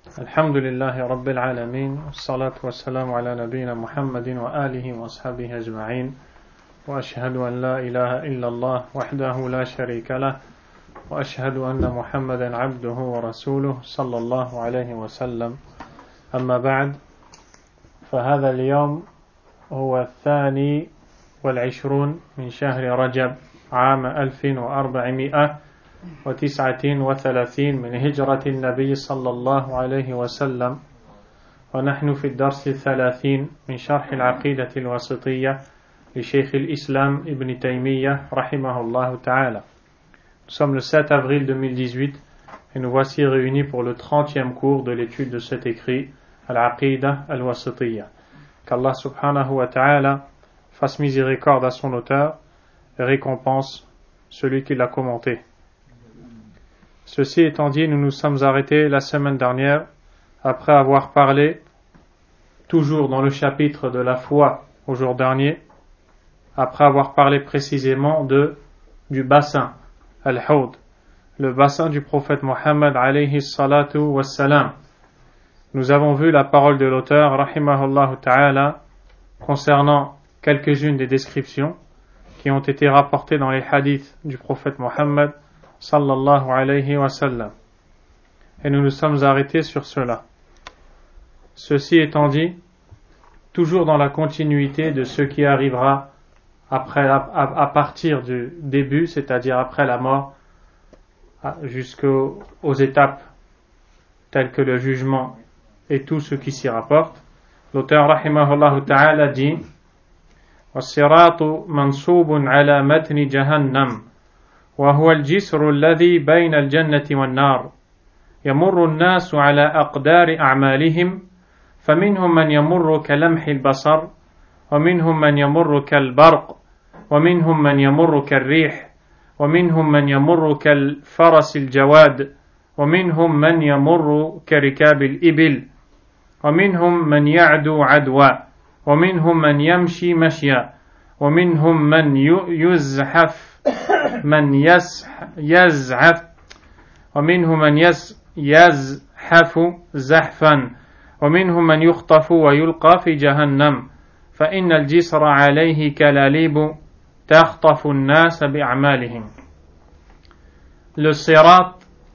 الحمد لله رب العالمين والصلاة والسلام على نبينا محمد وآله وأصحابه أجمعين وأشهد أن لا إله إلا الله وحده لا شريك له وأشهد أن محمدا عبده ورسوله صلى الله عليه وسلم أما بعد فهذا اليوم هو 22 من شهر رجب عام 1439 من هجرة النبي صلى الله عليه وسلم ونحن في الدرس 30 من شرح العقيدة الواسطية لشيخ الإسلام ابن تيمية رحمه الله تعالى. Nous sommes le 7 avril 2018 et nous voici réunis pour le 30e cours de l'étude de cet écrit Al-Aqidah al-Wasitiyya. Qu'Allah subhanahu wa ta'ala fasse miséricorde à son auteur et récompense celui qui l'a commenté. Ceci étant dit, nous nous sommes arrêtés la semaine dernière après avoir parlé, toujours dans le chapitre de la foi au jour dernier, après avoir parlé précisément du bassin, Al-Hawd, le bassin du prophète Mohammed alayhi salatu wassalam. Nous avons vu la parole de l'auteur, rahimahullah ta'ala, concernant quelques-unes des descriptions qui ont été rapportées dans les hadiths du prophète Mohammed sallallahu alayhi wa sallam. Et nous nous sommes arrêtés sur cela. Ceci étant dit, toujours dans la continuité de ce qui arrivera après, à partir du début, c'est-à-dire après la mort, jusqu'aux étapes telles que le jugement et tout ce qui s'y rapporte, l'auteur rahimahullah ta'ala dit وَالصِّرَاطُ مَنْصُوبٌ عَلَى مَتْنِ جَهَنَّمَ وهو الجسر الذي بين الجنة والنار يمر الناس على أقدار أعمالهم فمنهم من يمر كلمح البصر ومنهم من يمر كالبرق ومنهم من يمر كالريح ومنهم من يمر كالفرس الجواد ومنهم من يمر كركاب الإبل ومنهم من يعدو عدوا ومنهم من يمشي مشيا ومنهم من يزحف يزحف ومنهم من يزحف زحفا ومنهم من يخطف ويلقى في جهنم فإن الجسر عليه كلاليب تخطف الناس بأعمالهم. Le sirat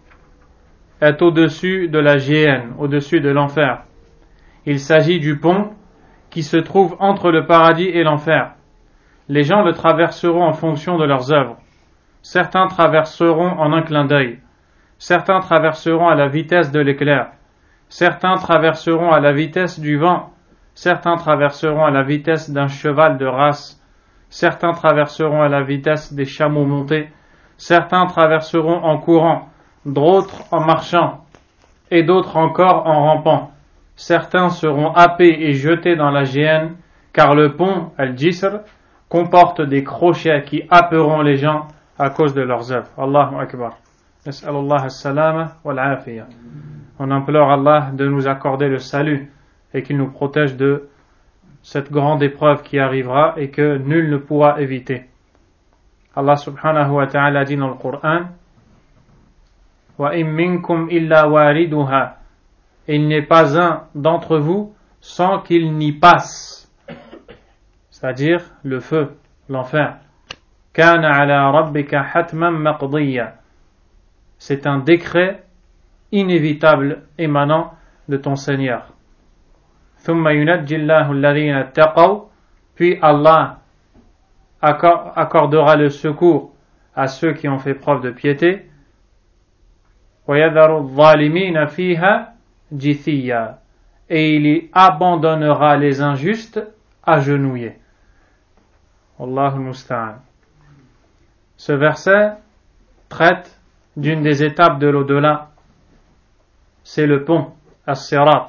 est au-dessus de la géhenne, au-dessus de l'enfer. Il s'agit du pont qui se trouve entre le paradis et l'enfer. Les gens le traverseront en fonction de leurs œuvres. Certains traverseront en un clin d'œil. Certains traverseront à la vitesse de l'éclair. Certains traverseront à la vitesse du vent. Certains traverseront à la vitesse d'un cheval de race. Certains traverseront à la vitesse des chameaux montés. Certains traverseront en courant, d'autres en marchant, et d'autres encore en rampant. Certains seront happés et jetés dans la géhenne, car le pont, Al-Jisr, comporte des crochets qui happeront les gens à cause de leurs œuvres. Allahu Akbar. Nas'alullah as-salama wal-afiya. On implore Allah de nous accorder le salut et qu'il nous protège de cette grande épreuve qui arrivera et que nul ne pourra éviter. Allah subhanahu wa ta'ala dit dans le Coran wa in minkum illa wariduha. Il n'est pas un d'entre vous sans qu'il n'y passe, c'est-à-dire le feu, l'enfer. Kana ala rabbika hatman maqdiya. C'est un décret inévitable émanant de ton Seigneur. Thumma yunajji Allahu alladhina ittaqaw. Puis Allah accordera le secours à ceux qui ont fait preuve de piété. Wa yadharu adh-dhalimina fiha jithiya. Et il y abandonnera les injustes agenouillés. Wallahu musta'an. Ce verset traite d'une des étapes de l'au-delà. C'est le pont, As-Sirat.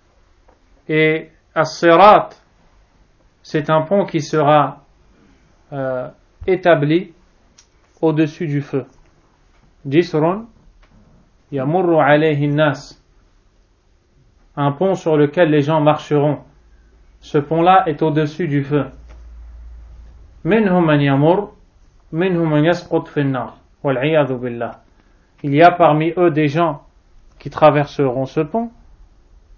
Et As-Sirat, c'est un pont qui sera établi au-dessus du feu. Jisrun yamurru alayhi an-nas. Un pont sur lequel les gens marcheront. Ce pont-là est au-dessus du feu. Minhum man yamur, minhum man yasqut fi an-nar. Wal 'iyadhu billah. Il y a parmi eux des gens qui traverseront ce pont,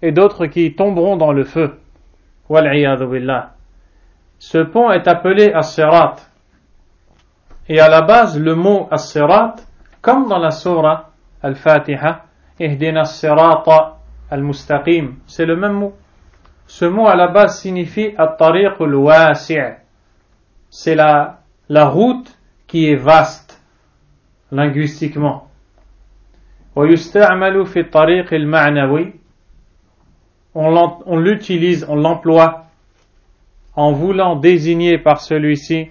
et d'autres qui tomberont dans le feu. Wal'iyadhu billah. Ce pont est appelé as-sirat. Et à la base, le mot as-sirat, comme dans la sourate Al-Fatiha, Ihdina as-sirata al-mustaqim, c'est le même mot. Ce mot à la base signifie at-tariq al-wasi'. C'est la route qui est vaste, linguistiquement. ويستعمل في الطريق المعنوي. On l'utilise, on l'emploie en voulant désigner par celui-ci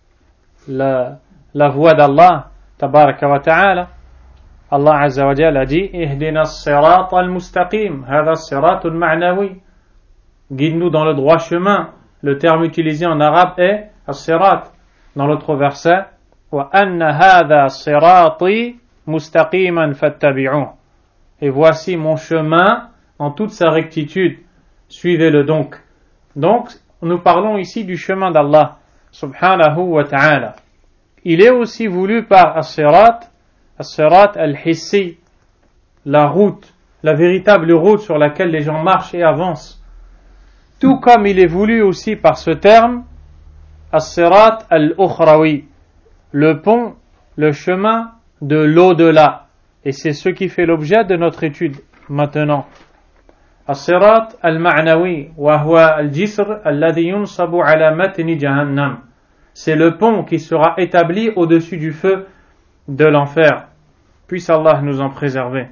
la voie d'Allah, tabaraka wa ta'ala. Allah azza wa jalla a dit Ihdina as-sirat al-mustaqim, hada as-sirat al-ma'nawi. Guide-nous dans le droit chemin. Le terme utilisé en arabe est as-sirat. Dans l'autre verset, wa anna hada sirati mustaqiman fattabi'uh. Et voici mon chemin en toute sa rectitude, suivez-le donc. Donc, nous parlons ici du chemin d'Allah, subhanahu wa ta'ala. Il est aussi voulu par as-sirat al-hissi, la route, la véritable route sur laquelle les gens marchent et avancent. Tout comme il est voulu aussi par ce terme, as-sirat al-ukhrawi, le pont, le chemin de l'au-delà. Et c'est ce qui fait l'objet de notre étude maintenant. الصراط المعنوي وهو الجسر الذي ينصب على متن جهنم. C'est le pont qui sera établi au-dessus du feu de l'enfer. Puisse Allah nous en préserver.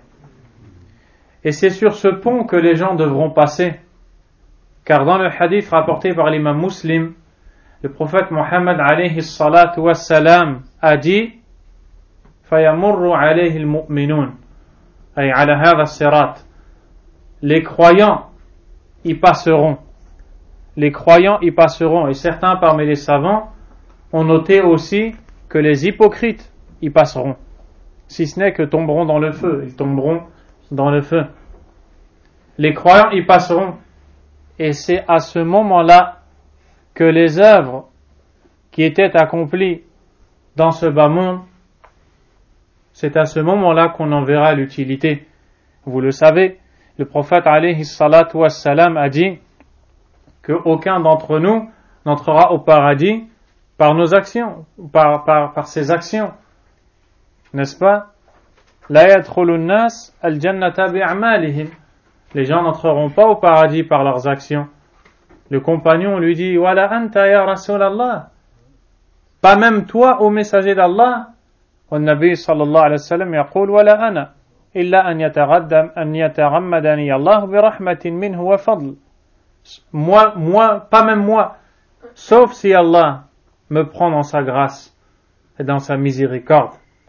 Et c'est sur ce pont que les gens devront passer. Car dans le hadith rapporté par l'imam Muslim, le prophète Mohammed alayhi salatu wassalam a dit فَيَمُرُّ عَلَيْهِ الْمُؤْمِنُونَ أي على هذا الصراط. Les croyants y passeront. Les croyants y passeront. Et certains parmi les savants ont noté aussi que les hypocrites y passeront. Si ce n'est que tomberont dans le feu. Ils tomberont dans le feu. Les croyants y passeront. Et c'est à ce moment-là que les œuvres qui étaient accomplies dans ce bas monde, c'est à ce moment-là qu'on en verra l'utilité. Vous le savez, le prophète alayhi salatu wassalam a dit qu'aucun d'entre nous n'entrera au paradis par nos actions, par ses actions. N'est-ce pas? La yadkhulun nas al-jannata bi'amalihim. Les gens n'entreront pas au paradis par leurs actions. Le compagnon lui dit Wala anta ya Rasulallah. Pas même toi, ô messager d'Allah. والنبي صلى الله عليه وسلم يقول ولا أنا إلا أن يتغمدني الله برحمة منه وفضل. Moi, pas même moi, sauf si Allah me prend dans sa grâce et dans sa miséricorde.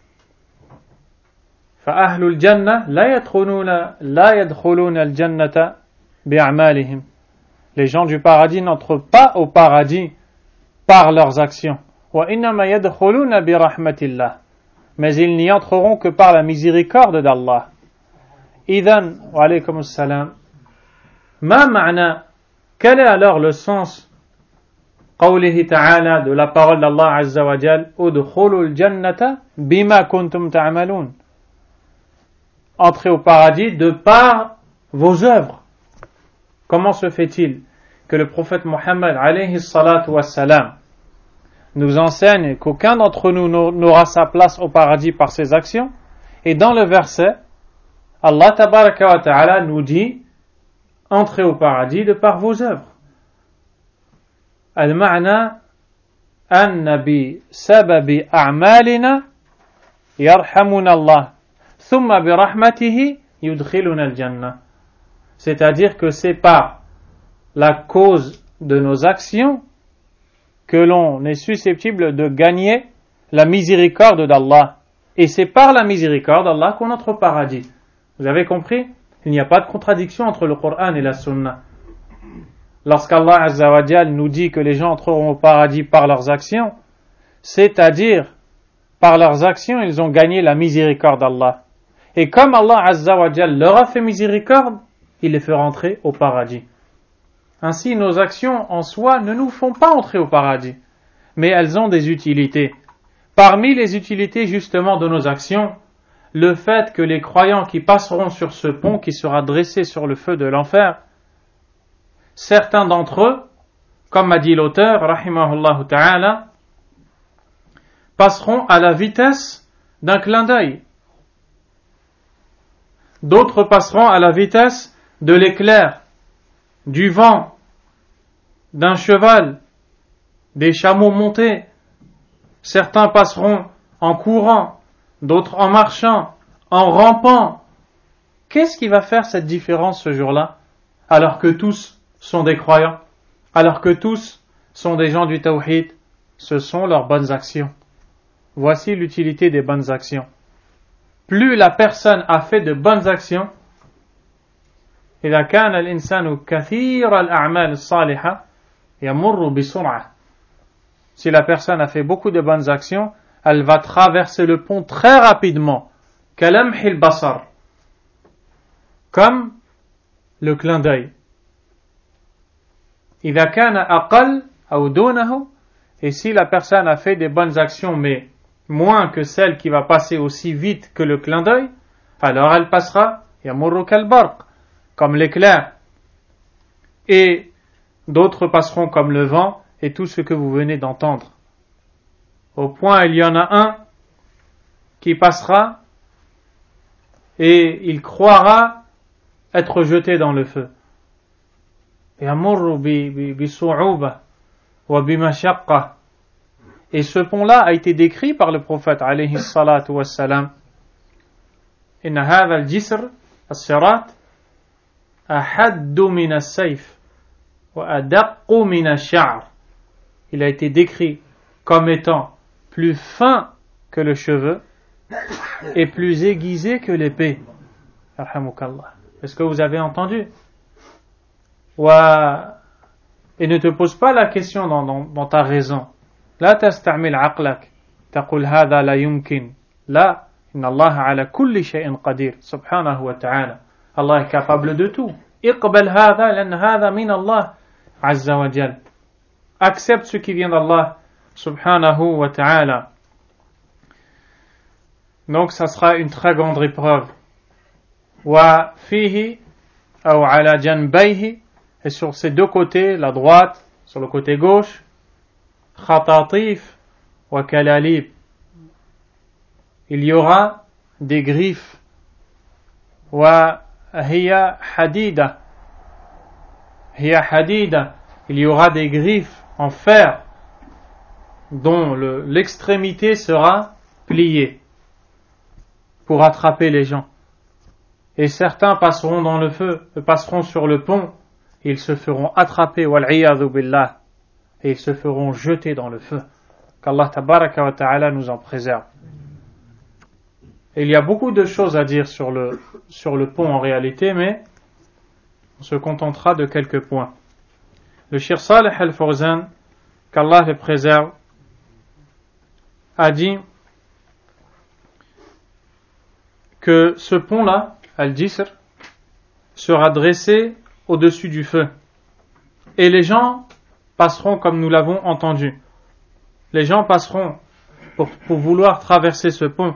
فأهل الجنة لا يدخلون الجنة بأعمالهم. Les gens du paradis n'entrent pas au paradis par leurs actions. وإنما يدخلون برحمة الله. Mais ils n'y entreront que par la miséricorde d'Allah. Idhan, wa alaykum assalam. Ma ma'na, quel est alors le sens qawlihi ta'ala de la parole d'Allah azza wa jal udkhulul jannata bima kuntum ta'malun. Entrez au paradis de par vos œuvres. Comment se fait-il que le prophète Mohammed alayhi salatu wassalam nous enseigne qu'aucun d'entre nous n'aura sa place au paradis par ses actions, et dans le verset, Allah tabaraka wa ta'ala nous dit entrez au paradis de par vos œuvres. Al-ma'na anna bi sababi a'malina yarhamuna Allah thumma bi rahmatihi yudkhiluna al-jannah. C'est-à-dire que c'est par la cause de nos actions que l'on est susceptible de gagner la miséricorde d'Allah. Et c'est par la miséricorde d'Allah qu'on entre au paradis. Vous avez compris? Il n'y a pas de contradiction entre le Coran et la Sunna. Lorsqu'Allah Azza wa Jal nous dit que les gens entreront au paradis par leurs actions, c'est-à-dire par leurs actions ils ont gagné la miséricorde d'Allah. Et comme Allah Azza wa Jal leur a fait miséricorde, il les fait rentrer au paradis. Ainsi, nos actions en soi ne nous font pas entrer au paradis, mais elles ont des utilités. Parmi les utilités justement de nos actions, le fait que les croyants qui passeront sur ce pont qui sera dressé sur le feu de l'enfer, certains d'entre eux, comme a dit l'auteur, rahimahullah ta'ala, passeront à la vitesse d'un clin d'œil. D'autres passeront à la vitesse de l'éclair, du vent, d'un cheval, des chameaux montés. Certains passeront en courant, d'autres en marchant, en rampant. Qu'est-ce qui va faire cette différence ce jour-là, alors que tous sont des croyants, alors que tous sont des gens du tawhid? Ce sont leurs bonnes actions. Voici l'utilité des bonnes actions. Plus la personne a fait de bonnes actions, إذا كان الإنسان كثير الأعمال الصالحة يمر بسرعة. Si la personne a fait beaucoup de bonnes actions, elle va traverser le pont très rapidement. كلمح البصر, comme le clin d'œil. إذا كان أقل أو دونه, et si la personne a fait des bonnes actions mais moins que celle qui va passer aussi vite que le clin d'œil, alors elle passera يمر كالبرق, comme l'éclair. Et d'autres passeront comme le vent et tout ce que vous venez d'entendre. Au point, il y en a un qui passera et il croira être jeté dans le feu. يمر بصعوبة وبمشقة. Et ce pont-là a été décrit par le prophète alayhi salatu wassalam. إن هذا الجسر الصراط أحد من السيف وأدق من الشعر. Il a été décrit comme étant plus fin que le cheveu et plus aiguisé que l'épée. Est-ce que vous avez entendu? Et ne te pose pas la question dans ta raison. لا تستعمل عقلك تقول هذا لا يمكن. لا, إن الله على كل شيء قدير سبحانه وتعالى. Allah est capable de tout. اقبل هذا لأن هذا من الله عز وجل. Accepte ce qui vient d'Allah subhanahu wa ta'ala. Donc ça sera une très grande épreuve. وفيه أو على جنبيه, et sur ces deux côtés, la droite, sur le côté gauche, خطاطيف وكلاليب. Il y aura des griffes. وهي حديدة. هي حديدة. Il y aura des griffes en fer dont l'extrémité sera pliée pour attraper les gens. Et certains passeront dans le feu, passeront sur le pont, et ils se feront attraper, wal-'iyadhu billah, et ils se feront jeter dans le feu. Qu'Allah tabaraka wa ta'ala nous en préserve. Et il y a beaucoup de choses à dire sur le pont en réalité, mais on se contentera de quelques points. Le Cheikh Salih al-Fawzan, qu'Allah le préserve, a dit que ce pont-là, Al-Jisr, sera dressé au-dessus du feu. Et les gens passeront comme nous l'avons entendu. Les gens passeront pour vouloir traverser ce pont.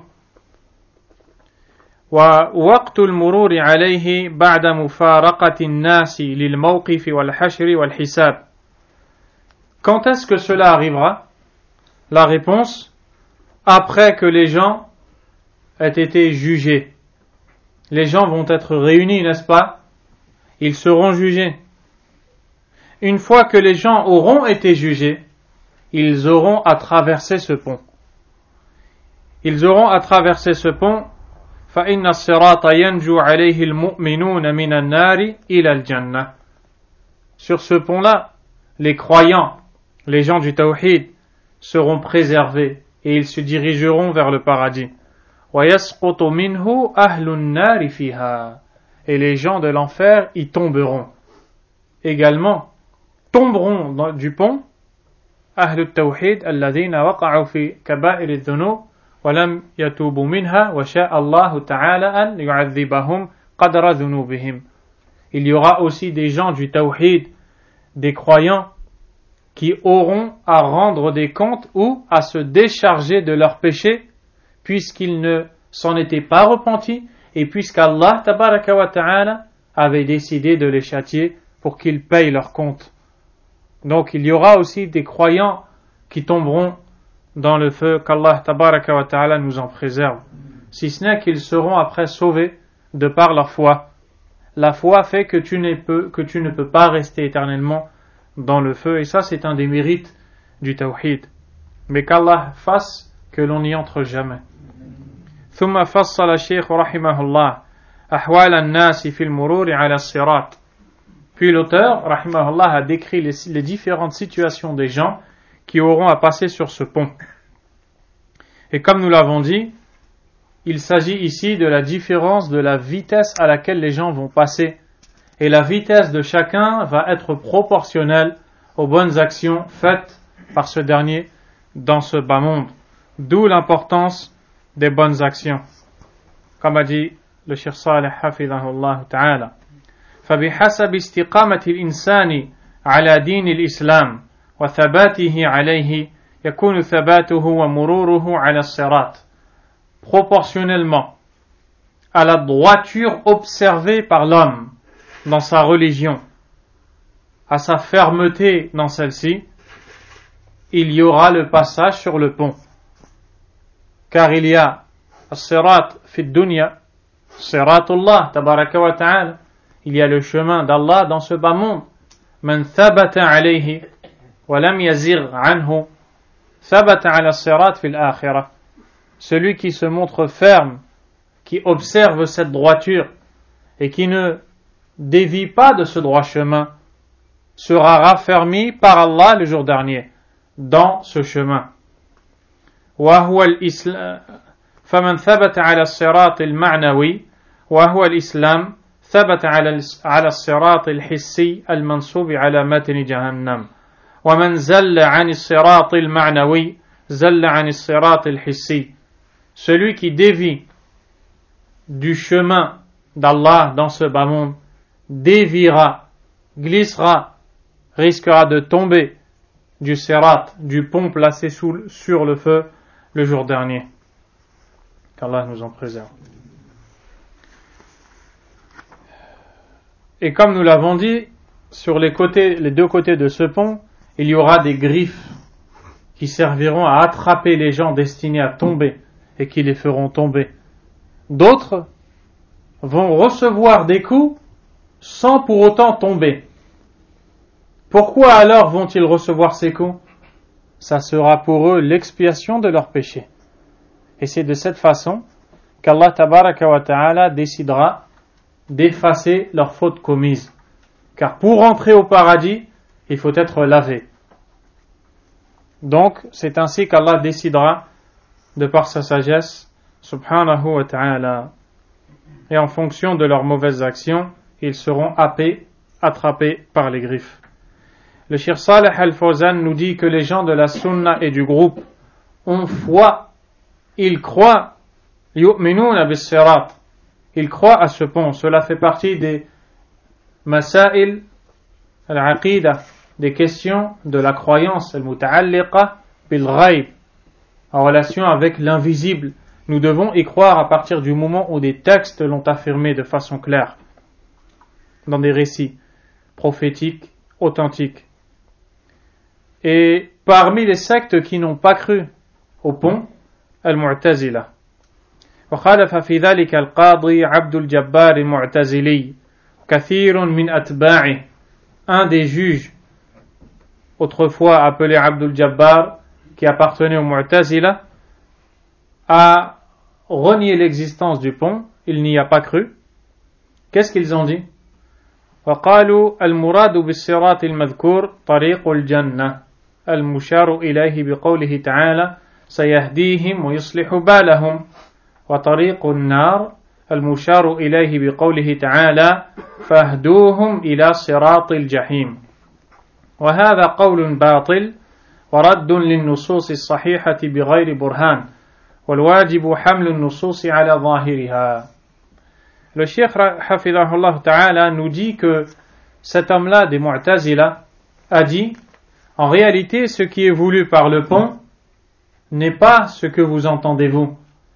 ووقت المرور عليه بعد مفارقة الناس للموقف والحشر والحساب. Quand est-ce que cela arrivera? La réponse, après que les gens aient été jugés. Les gens vont être réunis, n'est-ce pas? Ils seront jugés. Une fois que les gens auront été jugés, ils auront à traverser ce pont. Ils auront à traverser ce pont. فإن الصراط ينجو عليه المؤمنون من النار إلى الجنة. Sur ce pont-là, les croyants, les gens du tawhid, seront préservés et ils se dirigeront vers le paradis. ويسقط منه أهل النار فيها. Et les gens de l'enfer y tomberont. Également, tomberont du pont أهل التوحيد الذين وقعوا في كبائر الذنوب ولم يتوبوا منها وشاء الله تعالى أن يعذبهم قدر ذنوبهم. Il y aura aussi des gens du tawhid, des croyants, qui auront à rendre des comptes ou à se décharger de leurs péchés, puisqu'ils ne s'en étaient pas repentis, et puisqu'Allah tabaraka wa ta'ala avait décidé de les châtier pour qu'ils payent leur compte. Donc il y aura aussi des croyants qui tomberont dans le feu, qu'Allah tabaraka wa ta'ala nous en préserve, si ce n'est qu'ils seront après sauvés de par leur foi. La foi fait que tu ne peux pas rester éternellement dans le feu, et ça c'est un des mérites du tawhid, mais qu'Allah fasse que l'on n'y entre jamais. ثم فصل الشيخ رحمه الله أحوال الناس في المرور على الصراط. Puis l'auteur rahimahullah a décrit les différentes situations des gens qui auront à passer sur ce pont. Et comme nous l'avons dit, il s'agit ici de la différence de la vitesse à laquelle les gens vont passer, et la vitesse de chacun va être proportionnelle aux bonnes actions faites par ce dernier dans ce bas monde. D'où l'importance des bonnes actions. Comme a dit le Cheikh Saleh hafidhahullah ta'ala, فبحسب استقامة الإنسان على دين الإسلام وثباته عليه يكون ثباته ومروره على الصراط. Proportionnellement à la droiture observée par l'homme dans sa religion, à sa fermeté dans celle-ci, il y aura le passage sur le pont. Car il y a as-sirat fi dunya, siratullah tabaraka wa ta'ala, il y a le chemin d'Allah dans ce bas monde. Man thabata alayhi wa lam yazigh anhu thabata ala as-sirat fil akhirah. Celui qui se montre ferme, qui observe cette droiture et qui ne dévie pas de ce droit chemin, sera raffermi par Allah le jour dernier dans ce chemin. وهو الإسلام فمن ثبت على الصراط المعنوي وهو الإسلام ثبت على الصراط الحسي المنصوب على متن جهنم ومن زل عن الصراط المعنوي زل عن الصراط الحسي. Celui qui dévie du chemin d'Allah dans ce bas monde déviera, glissera, risquera de tomber du sirat, du pont placé sur le feu le jour dernier. Qu'Allah nous en préserve. Et comme nous l'avons dit, sur les deux côtés de ce pont, il y aura des griffes qui serviront à attraper les gens destinés à tomber et qui les feront tomber. D'autres vont recevoir des coups sans pour autant tomber. Pourquoi alors vont-ils recevoir ces coups? Ça sera pour eux l'expiation de leurs péchés. Et c'est de cette façon qu'Allah tabaraka wa ta'ala décidera d'effacer leurs fautes commises. Car pour entrer au paradis, il faut être lavé. Donc, c'est ainsi qu'Allah décidera, de par sa sagesse, subhanahu wa ta'ala. Et en fonction de leurs mauvaises actions, ils seront attrapés par les griffes. Le Cheikh Saleh Al-Fawzan nous dit que les gens de la sunna et du groupe ont foi, ils croient, yu'minuna bis-sirat, ils croient à ce pont. Cela fait partie des masail al-aqida, des questions de la croyance al-muta'alliqa bil-ghayb, en relation avec l'invisible. Nous devons y croire à partir du moment où des textes l'ont affirmé de façon claire, dans des récits prophétiques, authentiques. Et parmi les sectes qui n'ont pas cru au pont, al-Mu'tazila. وخالف في ذلك القاضي عبد الجبار المعتزلي كثير من أتباعه. Un des juges, autrefois appelé Abdul Jabbar, qui appartenait au Mu'tazila, a renié l'existence du pont, il n'y a pas cru. Qu'est-ce qu'ils ont dit? وقالوا المراد بالصراط المذكور طريق الجنة المشار إليه بقوله تعالى سيهديهم ويصلح بالهم وطريق النار المشار إليه بقوله تعالى فاهدوهم إلى صراط الجحيم. وهذا قول باطل ورد للنصوص الصحيحة بغير برهان والواجب حمل النصوص على ظاهرها. Le Cheikh Hafidhahullah Ta'ala nous dit que cet homme-là des Mu'tazila a dit en réalité ce qui est voulu par le pont n'est pas ce que vous entendez vous,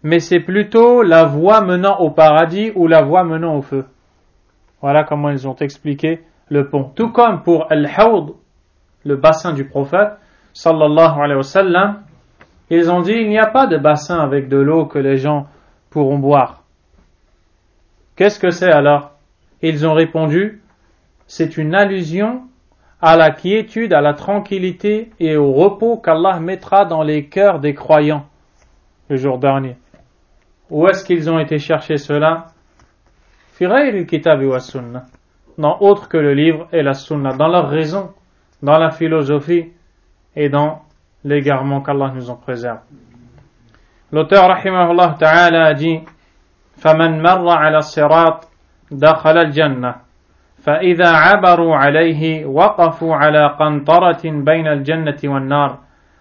mais c'est plutôt la voie menant au paradis ou la voie menant au feu. Voilà comment ils ont expliqué le pont. Tout comme pour Al-Hawd, le bassin du prophète, sallallahu alayhi wa sallam, ils ont dit il n'y a pas de bassin avec de l'eau que les gens pourront boire. Qu'est-ce que c'est alors? Ils ont répondu c'est une allusion à la quiétude, à la tranquillité et au repos qu'Allah mettra dans les cœurs des croyants le jour dernier. Où est-ce qu'ils ont été chercher cela? Fi ghayri al-kitabi wa sunnah, non autre que le livre et la sunna, dans leur raison, dans la philosophie et dans l'égarement qu'Allah nous en préserve. L'auteur rahimahullah ta'ala a dit فَمَنْ مَرَّ عَلَى الصِّرَاطِ دَخَلَ الْجَنَّةِ فإذا عبروا عليه وقفوا على قنطرة بين الجنة والنار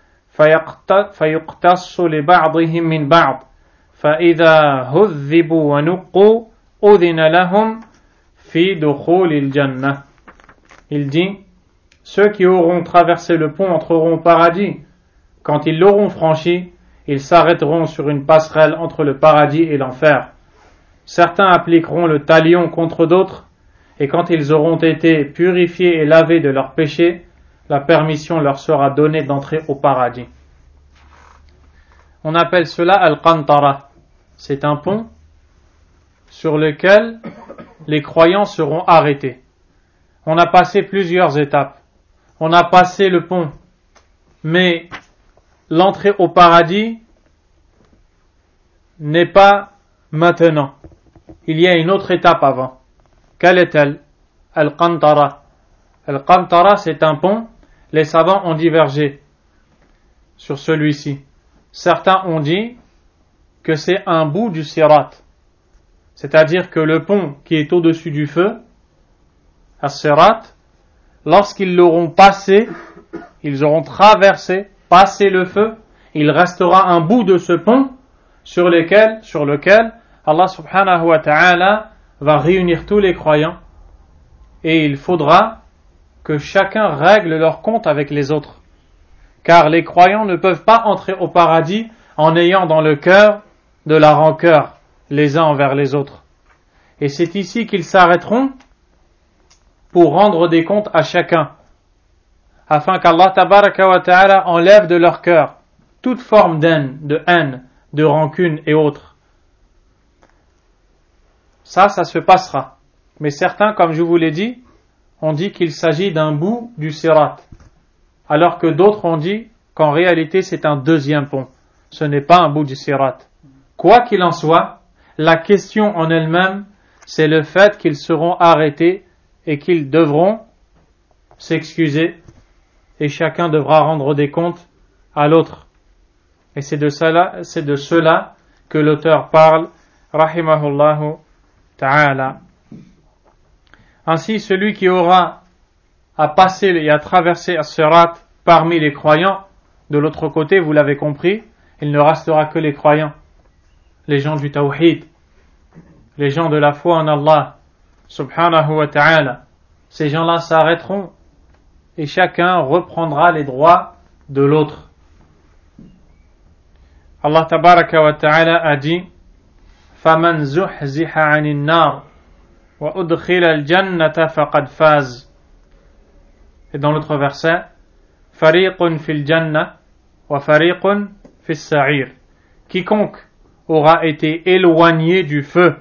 فيقتص لبعضهم من بعض فإذا هذبوا ونقوا أذن لهم في دخول الجنة. Il dit, ceux qui auront traversé le pont entreront au paradis. Quand ils l'auront franchi, ils s'arrêteront sur une passerelle entre le paradis et l'enfer. Certains appliqueront le talion contre d'autres, et quand ils auront été purifiés et lavés de leurs péchés, la permission leur sera donnée d'entrer au paradis. On appelle cela Al-Qantara. C'est un pont sur lequel les croyants seront arrêtés. On a passé plusieurs étapes. On a passé le pont, mais l'entrée au paradis n'est pas maintenant. Il y a une autre étape avant. Quelle est-elle? Al-Qantara. Al-Qantara, c'est un pont. Les savants ont divergé sur celui-ci. Certains ont dit que c'est un bout du sirat. C'est-à-dire que le pont qui est au-dessus du feu, as-sirat, lorsqu'ils l'auront passé, ils auront traversé, passé le feu, il restera un bout de ce pont sur lequel Allah subhanahu wa ta'ala va réunir tous les croyants et il faudra que chacun règle leur compte avec les autres. Car les croyants ne peuvent pas entrer au paradis en ayant dans le cœur de la rancœur les uns envers les autres. Et c'est ici qu'ils s'arrêteront pour rendre des comptes à chacun, afin qu'Allah tabaraka wa ta'ala enlève de leur cœur toute forme de haine, de rancune et autres. Ça se passera. Mais certains, comme je vous l'ai dit, ont dit qu'il s'agit d'un bout du sirat, alors que d'autres ont dit qu'en réalité c'est un deuxième pont. Ce n'est pas un bout du sirat. Quoi qu'il en soit, la question en elle-même, c'est le fait qu'ils seront arrêtés et qu'ils devront s'excuser et chacun devra rendre des comptes à l'autre. Et c'est de cela que l'auteur parle, rahimahullahu ta'ala. Ainsi, celui qui aura à passer et à traverser as-sirat parmi les croyants, de l'autre côté, vous l'avez compris, il ne restera que les croyants, les gens du tawhid, les gens de la foi en Allah, subhanahu wa ta'ala. Ces gens-là s'arrêteront et chacun reprendra les droits de l'autre. Allah tabaraka wa ta'ala a dit فَمَنْ زُحْزِحَ عَنِ النَّارِ وَأُدْخِلَ الْجَنَّةَ فَقَدْ فَازَ. Et dans l'autre verset فَرِيقٌ فِي الْجَنَّةِ وَفَرِيقٌ فِي السَّعِيرِ. Quiconque aura été éloigné du feu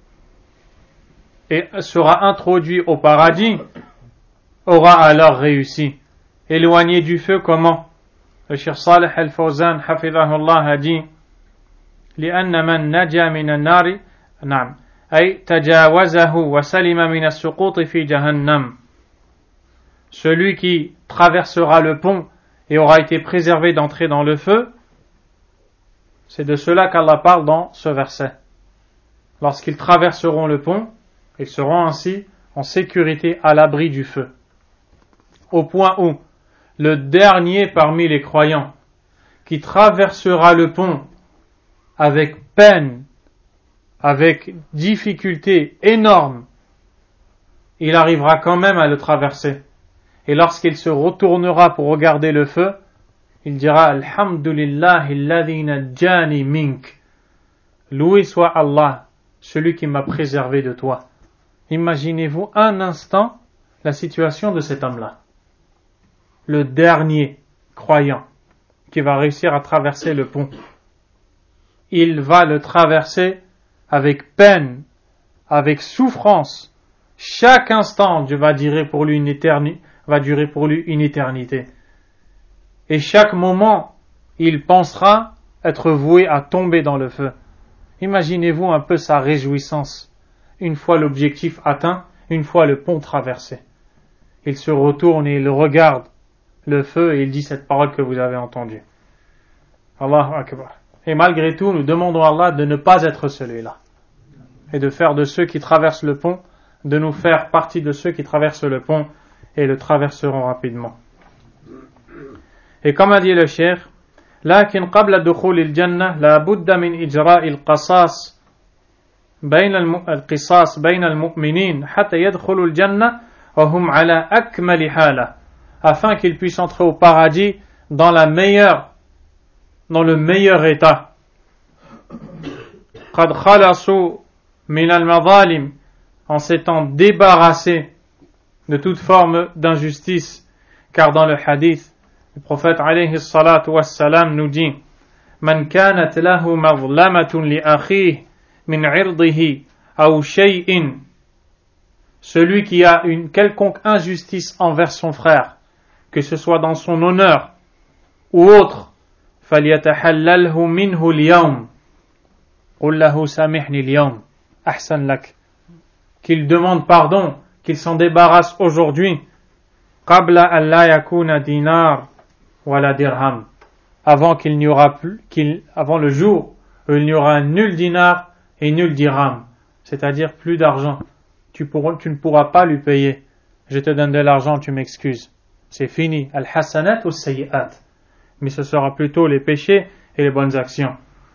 et sera introduit au paradis aura alors réussi. Éloigné du feu comment? Le Cheikh Salih al-Fawzan hafidhahullah a dit لأن من نجا من النار نعم أي تجاوزه وسلم من السقوط في جهنم. Celui qui traversera le pont et aura été préservé d'entrer dans le feu, c'est de cela qu'Allah parle dans ce verset. Lorsqu'ils traverseront le pont, ils seront ainsi en sécurité à l'abri du feu. Au point où le dernier parmi les croyants qui traversera le pont avec peine, avec difficulté énorme, il arrivera quand même à le traverser. Et lorsqu'il se retournera pour regarder le feu, il dira Alhamdulillahi alladhi najjani mink. Loué soit Allah, celui qui m'a préservé de toi. Imaginez-vous un instant la situation de cet homme-là. Le dernier croyant qui va réussir à traverser le pont. Il va le traverser avec peine, avec souffrance. Chaque instant va durer pour lui une éternité. Et chaque moment, il pensera être voué à tomber dans le feu. Imaginez-vous un peu sa réjouissance, une fois l'objectif atteint, une fois le pont traversé. Il se retourne et il regarde le feu et il dit cette parole que vous avez entendue. Allahu Akbar. Et malgré tout, nous demandons à Allah de ne pas être celui-là. Et de faire de ceux qui traversent le pont, de nous faire partie de ceux qui traversent le pont et le traverseront rapidement. Et comme a dit le cheikh, لكن قبل دخول الجنة لا بد من إجراء القصاص بين المؤمنين حتى يدخلوا الجنة وهم على أكمل حالة, afin qu'ils puissent entrer au paradis dans le meilleur état. قد خلصوا من المظالم, en s'étant débarrassés de toute forme d'injustice, car dans le hadith, le prophète alayhi salatu wassalam nous dit Man kanat lahu mazlamatun li akhihi min irdihi aw shay'in, celui qui a une quelconque injustice envers son frère, que ce soit dans son honneur ou autre, falyatahallalhu minhu al-yawm qul lahu samihni al-yawm ahsan lak, qu'il demande pardon, qu'il s'en débarrasse aujourd'hui, qabla an la yakuna dinar wala dirham, avant le jour où il n'y aura nul dinar et nul dirham, c'est-à-dire plus d'argent. Tu ne pourras pas lui payer. Je te donne de l'argent, tu m'excuses. C'est fini. Al-hasanat ou sayyi'at. Mais ce sera plutôt les péchés et les bonnes actions.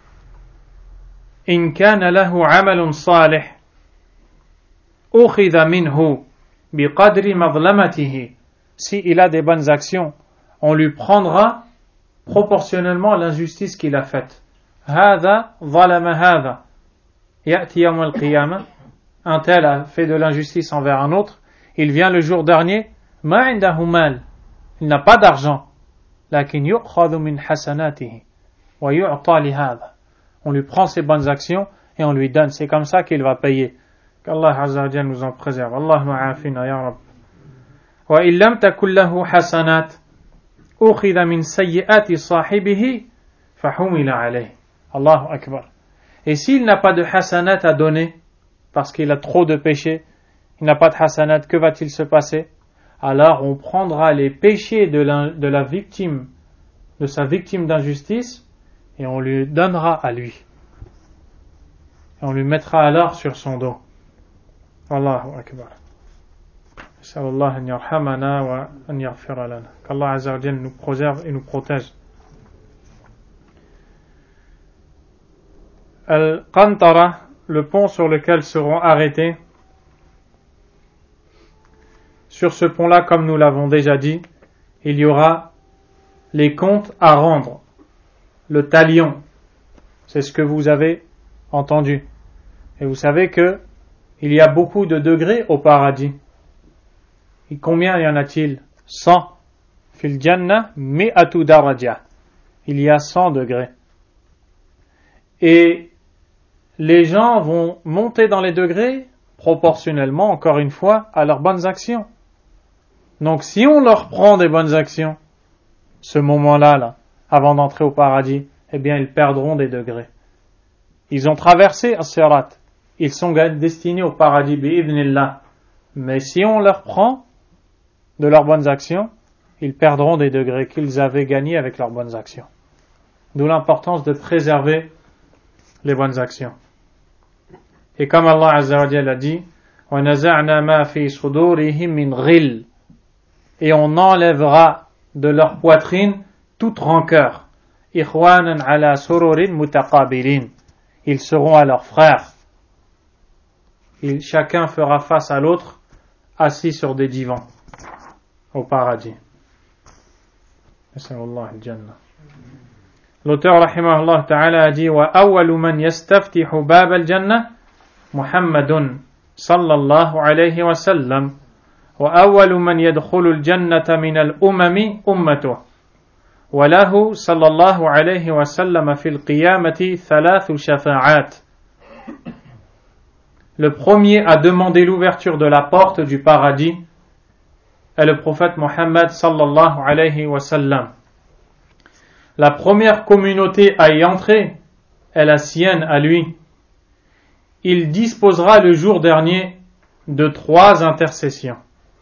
In kana lahu amalun salih ukhidha minhu biqadri madlamatihi. Si il a des bonnes actions, on lui prendra proportionnellement à l'injustice qu'il a faite. Hadha zalama hadha. Ya'ti yawm al-qiyamah. Un tel a fait de l'injustice envers un autre. Il vient le jour dernier. Ma indahu mal. Il n'a pas d'argent. Lakin yu'khadhu min hasanatihi. Wa yu'ta li hadha. On lui prend ses bonnes actions et on lui donne. C'est comme ça qu'il va payer. Qu'Allah Azza wa Jalla nous en préserve. Allahumma afina ya Rabb. Wa illam takul lahu hasanat. Ukhidha min sayyi'ati sahibihi. Fahumila alayh. Allahu Akbar. Et s'il n'a pas de hasanat à donner, parce qu'il a trop de péchés, il n'a pas de hasanat, que va-t-il se passer? Alors on prendra les péchés de la victime, de sa victime d'injustice, et on lui donnera à lui. Et on lui mettra alors sur son dos. Allahu Akbar. Sallallahu an yarhamana wa an yaghfira lana. Qu'Allah Azza wa Jalla nous préserve et nous protège. Al-Qantara, le pont sur lequel seront arrêtés. Sur ce pont-là, comme nous l'avons déjà dit, il y aura les comptes à rendre, le talion. C'est ce que vous avez entendu. Et vous savez que il y a beaucoup de degrés au paradis. Et combien y en a-t-il? 100. Fil jannah mi'atu daraja. Il y a 100 degrés. Et les gens vont monter dans les degrés proportionnellement, encore une fois, à leurs bonnes actions. Donc si on leur prend des bonnes actions, ce moment-là, avant d'entrer au paradis, eh bien ils perdront des degrés. Ils ont traversé as-sirat, ils sont destinés au paradis bi'idhnillah. Mais si on leur prend de leurs bonnes actions, ils perdront des degrés qu'ils avaient gagnés avec leurs bonnes actions. D'où l'importance de préserver les bonnes actions. Et comme Allah Azza wa Jalla a dit, وَنَزَعْنَا مَا فِي صُدُورِهِمْ مِنْ غِلٍّ, et on enlèvera de leur poitrine toute rancœur. إِخْوَانًا عَلَى سُرُرٍ مُتَقَابِلِينَ, ils seront à leurs frères. Chacun fera face à l'autre, assis sur des divans, au paradis. نسأل الله الجنة. l'auteur rahimahullah ta'ala a dit wa awwalu man yastaftihu bab al-jannah Muhammadun sallallahu alayhi wa sallam wa awwalu man yadkhulu al-jannata min al-umami ummatuh wa lahu sallallahu alayhi wa sallam fi al-qiyamati thalathu shafa'at. Le premier à demander l'ouverture de la porte du paradis est le prophète Mohammed sallallahu alayhi wa sallam. La première communauté à y entrer est la sienne à lui. Il disposera le jour dernier de 3 intercessions.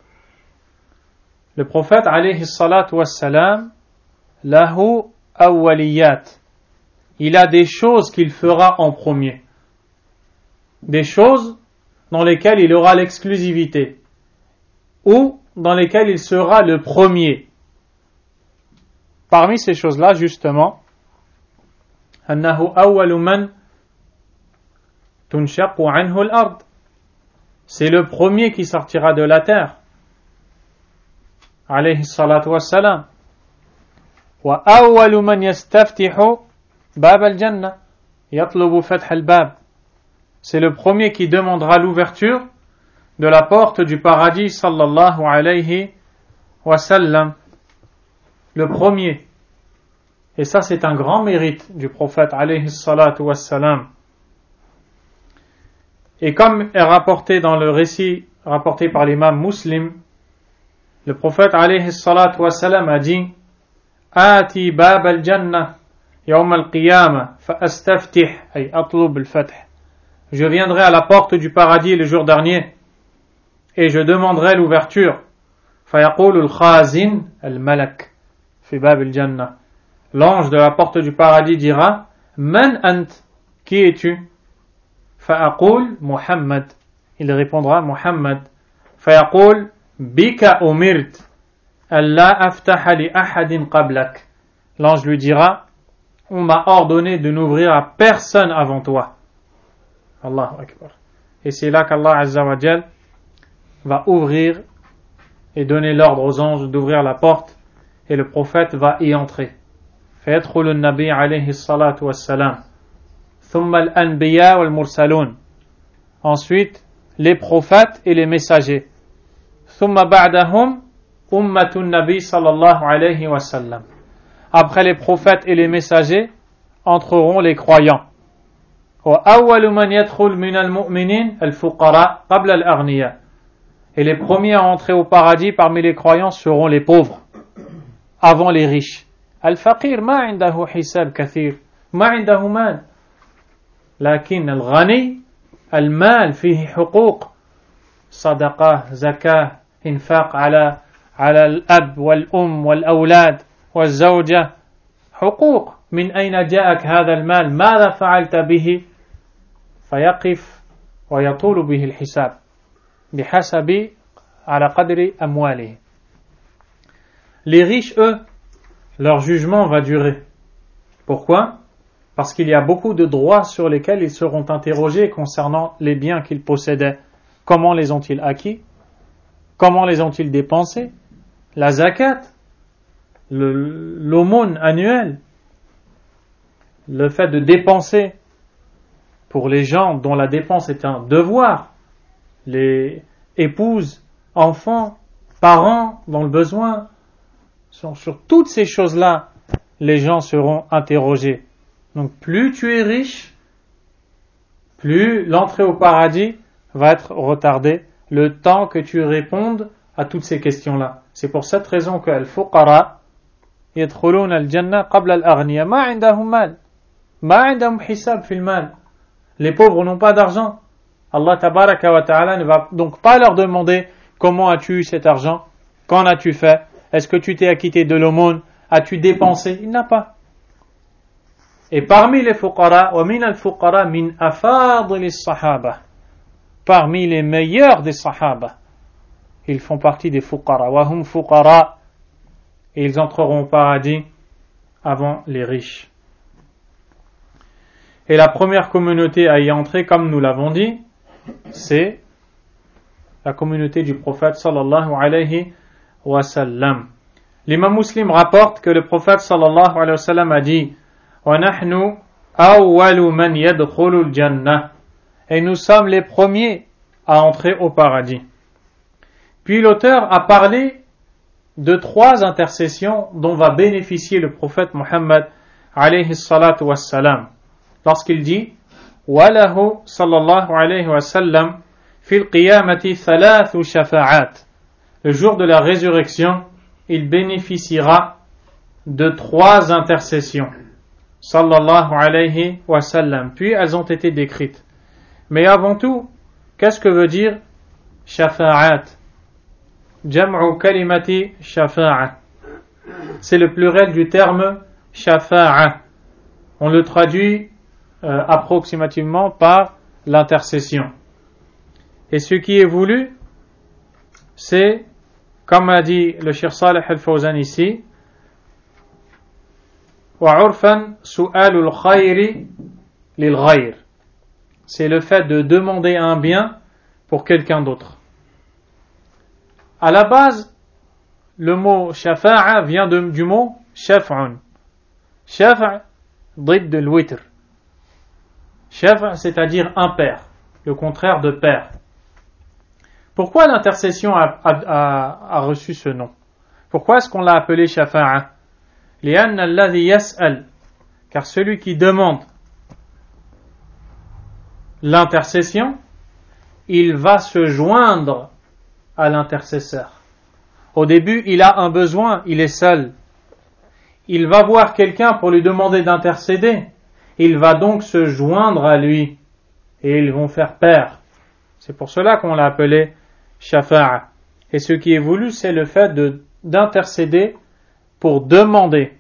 Le prophète alayhi salatu wassalam, lahu awwaliyat. Il a des choses qu'il fera en premier. Des choses dans lesquelles il aura l'exclusivité ou dans lesquelles il sera le premier. Parmi ces choses-là, justement, annahu awwalu man tunshaqu anhu al-ard. C'est le premier qui sortira de la terre. Alayhi salatu wassalam. Wa awwalu man yastaftihu bab al-jannah. Yatlubu fath al-bab. C'est le premier qui demandera l'ouverture de la porte du paradis sallallahu alayhi wa sallam. Le premier. Et ça, c'est un grand mérite du prophète alayhi salatu wa sallam. Et comme est rapporté dans le récit rapporté par l'imam Muslim, le prophète alayhi salatu wa sallam a dit Ati bab al-jannah yawm al-qiyamah fa astaftih ay atlub al-fath. Je viendrai à la porte du paradis le jour dernier et je demanderai l'ouverture. Fayaqulu al-khazin al-malak fi bab al-jannah. L'ange de la porte du paradis dira Man ant, qui es-tu? Fa'aqul Muhammad. Il répondra Muhammad. Fayaqul Bika umirt alla aftaha li ahadin qablak. L'ange lui dira On m'a ordonné de n'ouvrir à personne avant toi. Allahu Akbar. Et c'est là qu'Allah Azza wa Jal va ouvrir et donner l'ordre aux anges d'ouvrir la porte et le prophète va y entrer. فيدخل النبي عليه الصلاة والسلام ثم الأنبياء والمرسلون. Ensuite les prophètes et les messagers. ثم بعدهم أمة النبي صلى الله عليه وسلم. Après les prophètes et les messagers entreront les croyants. وأول من يدخل من المؤمنين الفقراء قبل الأغنياء. Et les premiers à entrer au paradis parmi les croyants seront les pauvres avant les riches. الفقير ما عنده حساب كثير ما عنده مال لكن الغني المال فيه حقوق صدقة زكاة إنفاق على الأب والأم والأولاد والزوجة حقوق من أين جاءك هذا المال ماذا فعلت به فيقف ويطول به الحساب بحسب على قدر أمواله. Les riches, eux, leur jugement va durer. Pourquoi? Parce qu'il y a beaucoup de droits sur lesquels ils seront interrogés concernant les biens qu'ils possédaient. Comment les ont-ils acquis? Comment les ont-ils dépensés? La zakat, l'aumône annuelle, le fait de dépenser pour les gens dont la dépense est un devoir, les épouses, enfants, parents dans le besoin. Sur toutes ces choses-là, les gens seront interrogés. Donc plus tu es riche, plus l'entrée au paradis va être retardée, le temps que tu répondes à toutes ces questions-là. C'est pour cette raison que al-fuqara yadkhulun al-jannah qabla al-aghniya ma 'indahum mal ma 'indahum hisab fil mal. Les pauvres n'ont pas d'argent. Allah tabaraka wa ta'ala ne va donc pas leur demander comment as-tu eu cet argent, qu'en as-tu fait, est-ce que tu t'es acquitté de l'aumône, as-tu dépensé? Il n'a pas. Et parmi les fuqara, wa min al-fuqara min afadil as-sahaba, parmi les meilleurs des sahaba, ils font partie des fuqara, wa hum fuqara, et ils entreront au paradis avant les riches. Et la première communauté à y entrer, comme nous l'avons dit, c'est la communauté du prophète sallallahu alayhi wa sallam. L'imam Muslim rapporte que le prophète sallallahu alayhi wa sallam a dit وَنَحْنُ أَوَّلُ مَنْ يَدْخُلُ الْجَنَّةِ. Et nous sommes les premiers à entrer au paradis. Puis l'auteur a parlé de 3 intercessions dont va bénéficier le prophète Muhammad alayhi salatu wassalam. Lorsqu'il dit وَلَهُ صلى الله عليه وسلم في القيامة 3 شفاعات. Le jour de la résurrection, il bénéficiera de 3 intercessions. Sallallahu alayhi wa sallam. Puis elles ont été décrites. Mais avant tout, qu'est-ce que veut dire shafa'at? Jam'u kalimati shafa'a. C'est le pluriel du terme shafa'a. On le traduit approximativement par l'intercession. Et ce qui est voulu, c'est, comme a dit le Cheikh Salih Al-Fawzan ici, وَعُرْفًا سُؤَالُ الْخَيْرِ لِلْغَيْرِ. C'est le fait de demander un bien pour quelqu'un d'autre. À la base, le mot shafa'a vient du mot shaf'un. Shaf' ضد الوتر. Shaf', c'est-à-dire impair, le contraire de pair. Pourquoi l'intercession a reçu ce nom? Pourquoi est-ce qu'on l'a appelé shafa'a? لأن الذي يسأل, car celui qui demande l'intercession, il va se joindre à l'intercesseur. Au début, il a un besoin, il est seul. Il va voir quelqu'un pour lui demander d'intercéder. Il va donc se joindre à lui et ils vont faire pair. C'est pour cela qu'on l'a appelé shafa'a. Et ce qui est voulu, c'est le fait d'intercéder pour demander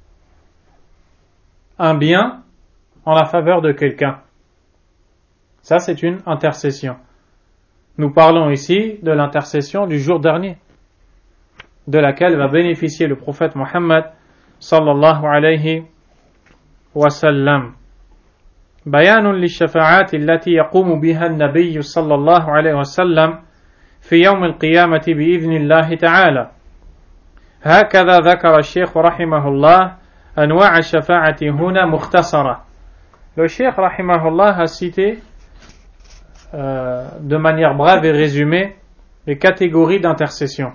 un bien en la faveur de quelqu'un. Ça, c'est une intercession. Nous parlons ici de l'intercession du jour dernier, de laquelle va bénéficier le prophète Muhammad sallallahu alayhi wa sallam. بيان للشفاعات التي يقوم بها النبي صلى الله عليه وسلم في يوم القيامة بإذن الله تعالى. هكذا ذكر الشيخ رحمه الله أنواع الشفاعة هنا مختصرة. Le Cheikh rahimahullah a cité de manière brève et résumée les catégories d'intercession.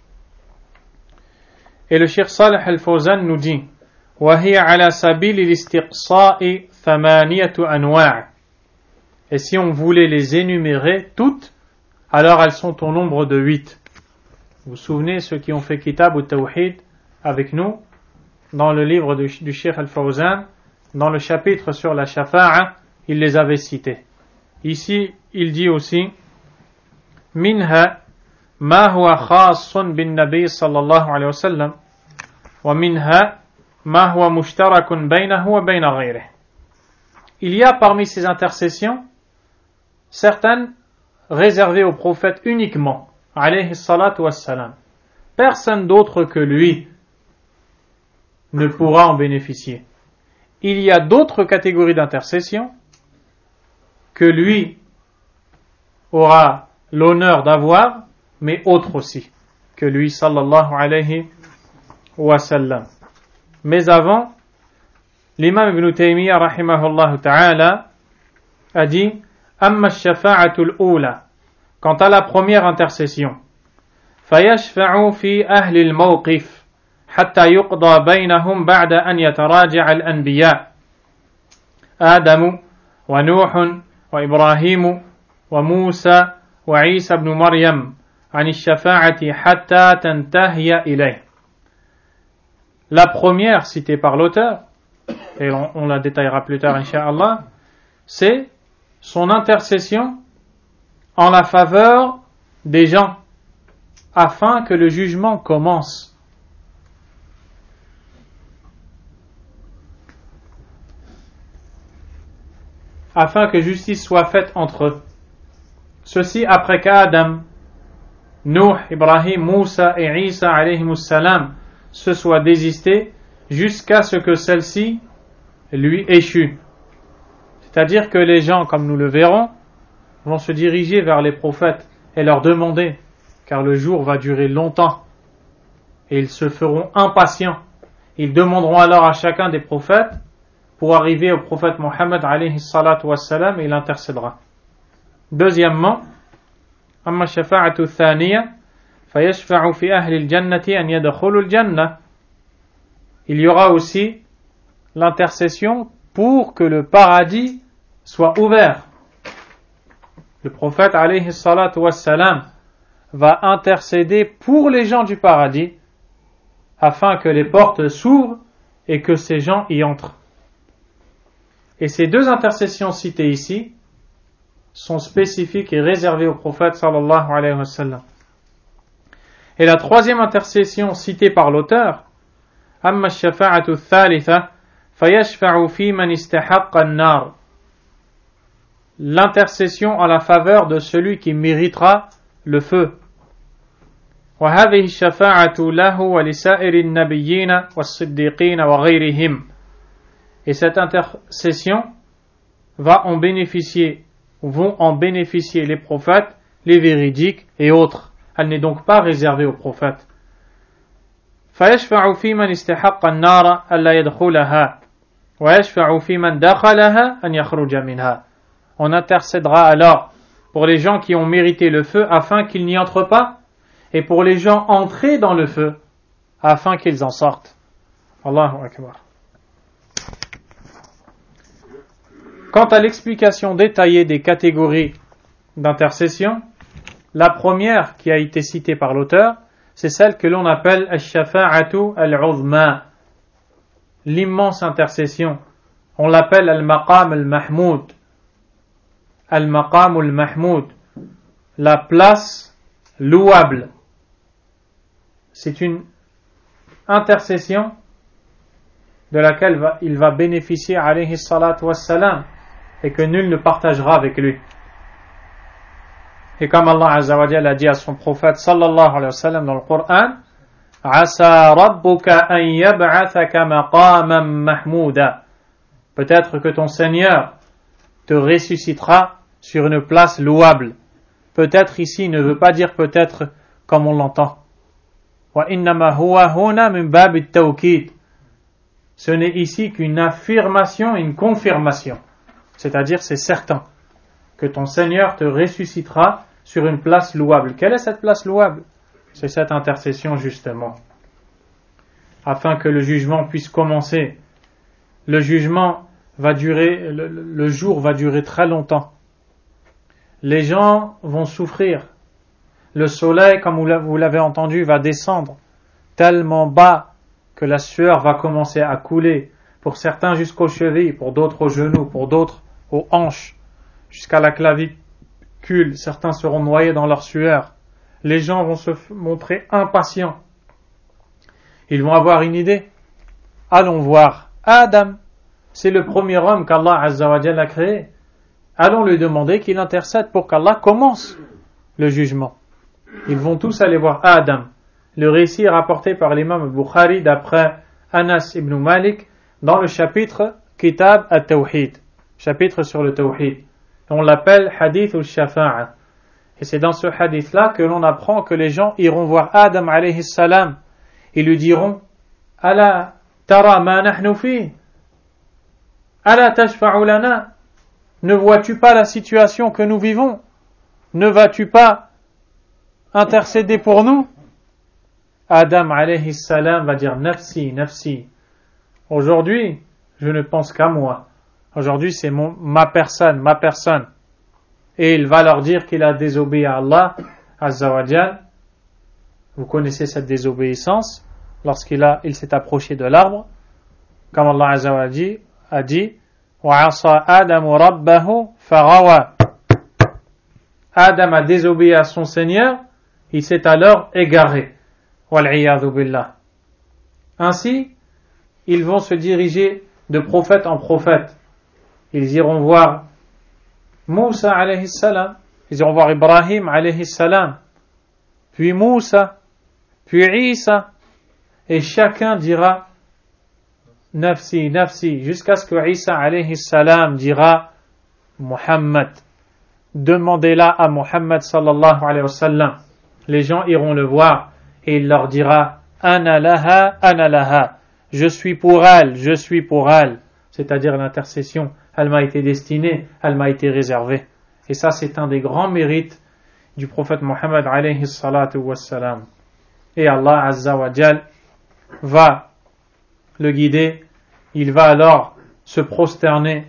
Et le Cheikh Salih Al-Fawzan nous dit وهي على سبيل الاستقصاء 8 أنواع. Et si on voulait les énumérer toutes, alors elles sont au nombre de 8. Vous vous souvenez, ceux qui ont fait Kitab ou Tawhid avec nous, dans le livre du Cheikh Al-Fawzan, dans le chapitre sur la shafa'a, il les avait cités. Ici, il dit aussi منها ما هو خاص بالنبي صلى الله عليه وسلم ومنها ما هو مشترك بينه وبين غيره. Il y a parmi ces intercessions certaines réservées au prophète uniquement, alayhi salatu wassalam. Personne d'autre que lui ne pourra en bénéficier. Il y a d'autres catégories d'intercession que lui aura l'honneur d'avoir, mais autres aussi que lui, sallallahu alayhi wa sallam. Mais avant, l'imam Ibn Taymiyyah rahimahullah ta'ala a dit amma ash-shafa'atul ula, quant à la première intercession, fayashfa'u fi ahli al-mawqif حتى يقضى بينهم بعد أن يتراجع الأنبياء آدم ونوح وإبراهيم وموسى وعيسى بن مريم عن الشفاعة حتى تنتهي إليه. La première citée par l'auteur, et on la détaillera plus tard incha'Allah, c'est son intercession en la faveur des gens afin que le jugement commence. Afin que justice soit faite entre eux. Ceci après qu'Adam, Nuh, Ibrahim, Moussa et Isa alayhimus salam se soient désistés jusqu'à ce que celle-ci lui échue. C'est-à-dire que les gens, comme nous le verrons, vont se diriger vers les prophètes et leur demander, car le jour va durer longtemps, et ils se feront impatients. Ils demanderont alors à chacun des prophètes pour arriver au prophète Mohammed alayhi salatu wassalam et il intercédera. Deuxièmement, أما الشفاعة الثانية فيشفع في أهل الجنة أن يدخلوا الجنة. Il y aura aussi l'intercession pour que le paradis soit ouvert. Le prophète alayhi salatu wassalam va intercéder pour les gens du paradis afin que les portes s'ouvrent et que ces gens y entrent. Et ces deux intercessions citées ici sont spécifiques et réservées au prophète sallallahu alayhi wa sallam. Et la troisième intercession citée par l'auteur, أما الشفاعة الثالثة فيشفع في من استحق النار. L'intercession en la faveur de celui qui méritera le feu. وهذه الشفاعة له ولسائر النبيين والصديقين وغيرهم. Et cette intercession vont en bénéficier les prophètes, les véridiques et autres. Elle n'est donc pas réservée aux prophètes. فيشفع في من استحق النار ألا يدخلها ويشفع في من دخلها أن يخرج منها. On intercédera alors pour les gens qui ont mérité le feu afin qu'ils n'y entrent pas, et pour les gens entrés dans le feu afin qu'ils en sortent. Allahu Akbar. Quant à l'explication détaillée des catégories d'intercession, la première qui a été citée par l'auteur, c'est celle que l'on appelle al-shafa'atu al-uzma, l'immense intercession. On l'appelle al-maqam al-mahmoud. Al-maqam al-mahmoud, la place louable. C'est une intercession de laquelle il va bénéficier alayhi salatu wassalam et que nul ne partagera avec lui. Et comme Allah Azza wa Jalla a dit à son prophète sallallahu alayhi wa sallam dans le Coran, Asa rabbuka an yab'athaka maqaman mahmouda. Peut-être que ton Seigneur te ressuscitera sur une place louable. Peut-être ici ne veut pas dire peut-être comme on l'entend. Wa innama huwa huna min bab at-tawkid. Ce n'est ici qu'une affirmation, une confirmation. C'est-à-dire c'est certain que ton Seigneur te ressuscitera sur une place louable. Quelle est cette place louable? C'est cette intercession justement. Afin que le jugement puisse commencer. Le jugement va durer, le jour va durer très longtemps. Les gens vont souffrir. Le soleil, comme vous l'avez entendu, va descendre tellement bas que la sueur va commencer à couler. Pour certains jusqu'aux chevilles, pour d'autres aux genoux, pour d'autres aux hanches, jusqu'à la clavicule. Certains seront noyés dans leur sueur. Les gens vont se montrer impatients. Ils vont avoir une idée. Allons voir Adam. C'est le premier homme qu'Allah Azza wa Jalla a créé. Allons lui demander qu'il intercède pour qu'Allah commence le jugement. Ils vont tous aller voir Adam. Le récit est rapporté par l'imam Bukhari d'après Anas ibn Malik dans le chapitre Kitab at-Tawhid, chapitre sur le Tawhid. On l'appelle Hadith al-Shafa'a. Et c'est dans ce hadith-là que l'on apprend que les gens iront voir Adam alayhi salam et lui diront Ala tara ma nahnu fi? Ala tashfa'u lana? Ne vois-tu pas la situation que nous vivons? Ne vas-tu pas intercéder pour nous? Adam alayhi salam va dire Nafsi, nafsi. Aujourd'hui, je ne pense qu'à moi. Aujourd'hui, c'est ma personne. Et il va leur dire qu'il a désobéi à Allah Azza wa Jal. Vous connaissez cette désobéissance lorsqu'il s'est approché de l'arbre. Comme Allah Azza wa Jal a dit وَعَصَى آدَمُ رَبَّهُ فَغَوَى. Adam a désobéi à son Seigneur, il s'est alors égaré. وَالْعِيَاذُ بِاللَّهِ. Ainsi, ils vont se diriger de prophète en prophète. Ils iront voir Moussa alayhi salam, ils iront voir Ibrahim alayhi salam, puis Moussa, puis Isa, et chacun dira Nafsi, nafsi, jusqu'à ce que Isa alayhi salam dira Muhammad. Demandez-la à Muhammad sallallahu alayhi wa sallam. Les gens iront le voir et il leur dira Ana laha, je suis pour elle, c'est-à-dire l'intercession, elle m'a été destinée, elle m'a été réservée. Et ça, c'est un des grands mérites du prophète Mohammed alayhi salatu wassalam. Et Allah Azza wa Jal va le guider, il va alors se prosterner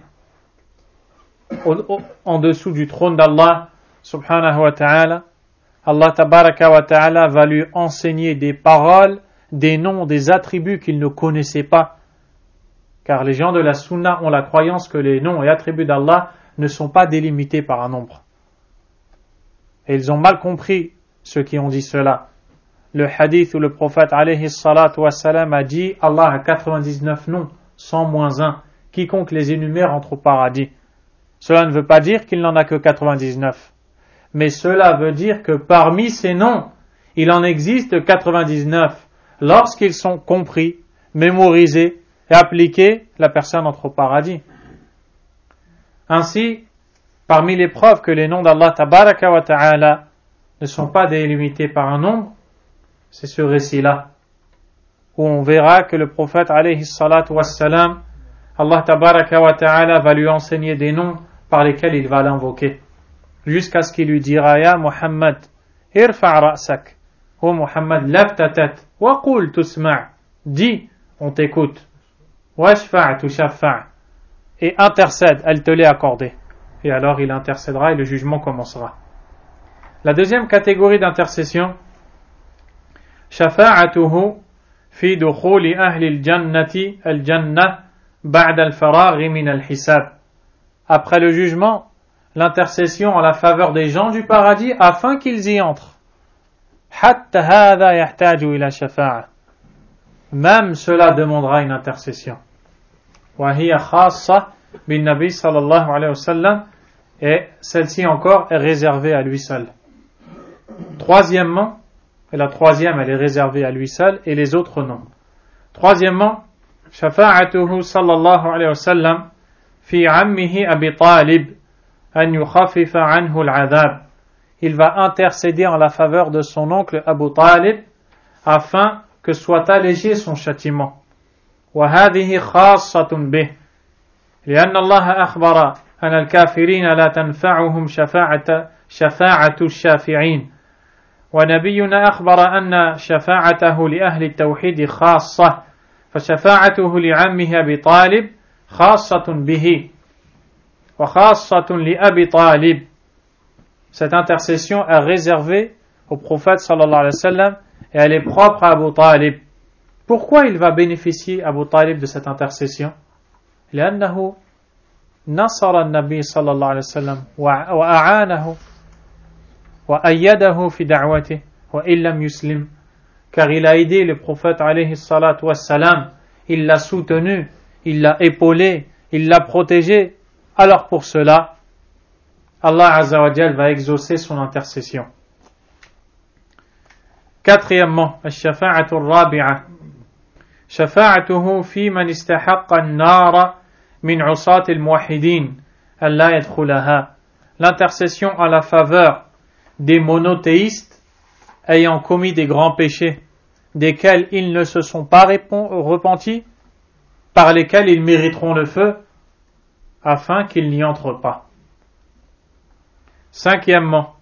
en dessous du trône d'Allah subhanahu wa ta'ala. Allah tabaraka wa ta'ala va lui enseigner des paroles, des noms, des attributs qu'il ne connaissait pas. Car les gens de la sunna ont la croyance que les noms et attributs d'Allah ne sont pas délimités par un nombre. Et ils ont mal compris ceux qui ont dit cela. Le hadith où le prophète alayhi salatu wassalam a dit Allah a 99 noms, 100 moins 1. Quiconque les énumère entre au paradis. Cela ne veut pas dire qu'il n'en a que 99. Mais cela veut dire que parmi ces noms, il en existe 99. Lorsqu'ils sont compris, mémorisés et appliqués, la personne entre au paradis. Ainsi, parmi les preuves que les noms d'Allah tabaraka wa ta'ala ne sont pas délimités par un nombre, c'est ce récit-là, où on verra que le prophète alayhi salatu wassalam, Allah tabaraka wa ta'ala va lui enseigner des noms par lesquels il va l'invoquer, jusqu'à ce qu'il lui dira Ya Muhammad, irfa' ra'sak, ô Muhammad, lève ta tête, wa qul tusma', dis, on t'écoute, washfa' tushaffa', et intercède, elle te l'est accordée. Et alors il intercédera et le jugement commencera. La deuxième catégorie d'intercession, shafa'atuhu fi dukhuli ahli al-jannati al-jannah ba'da al-faraghi min al-hisab. Après le jugement, l'intercession en la faveur des gens du paradis afin qu'ils y entrent. Hatta hadha yahtaju ila shafa'a. Même cela demandera une intercession. Wa hiya khassa bin Nabi sallallahu alayhi wa sallam, et celle-ci encore est réservée à lui seul. Troisièmement, et la troisième elle est réservée à lui seul et les autres non. Troisièmement, shafa'atuhu sallallahu alayhi wa sallam fi ammihi Abi Talib an yukhaffifa anhu al-'adhab. Il va intercéder en la faveur de son oncle Abu Talib afin que soit allégé son châtiment. Wa hadhihi khassatun bih, لأن الله أخبر أن الكافرين لا تنفعهم شفاعة الشافعين ونبينا أخبر أن شفاعته لأهل التوحيد خاصة فشفاعته لعمه أبي طالب خاصة به وخاصة لأبي طالب. Cette intercession est réservée au prophète sallallahu alayhi wa sallam et elle est propre à Abu Talib. Pourquoi il va bénéficier Abu Talib de cette intercession? لأنه نصر النبي صلى الله عليه وسلم وأعانه وأيده في دعوته وإن لم يسلم, car il a aidé le prophète alayhi salatu wassalam, il l'a soutenu, il l'a épaulé, il l'a protégé. Alors pour cela, Allah Azza wa Jal va exaucer son intercession. Quatrièmement, الشفاعة الرابعة شفاعته في من استحق النار من عصاة الموحدين ألا يدخلها. L'intercession en la faveur des monothéistes ayant commis des grands péchés, desquels ils ne se sont pas repentis, par lesquels ils mériteront le feu, afin qu'ils n'y entrent pas. Cinquièmement,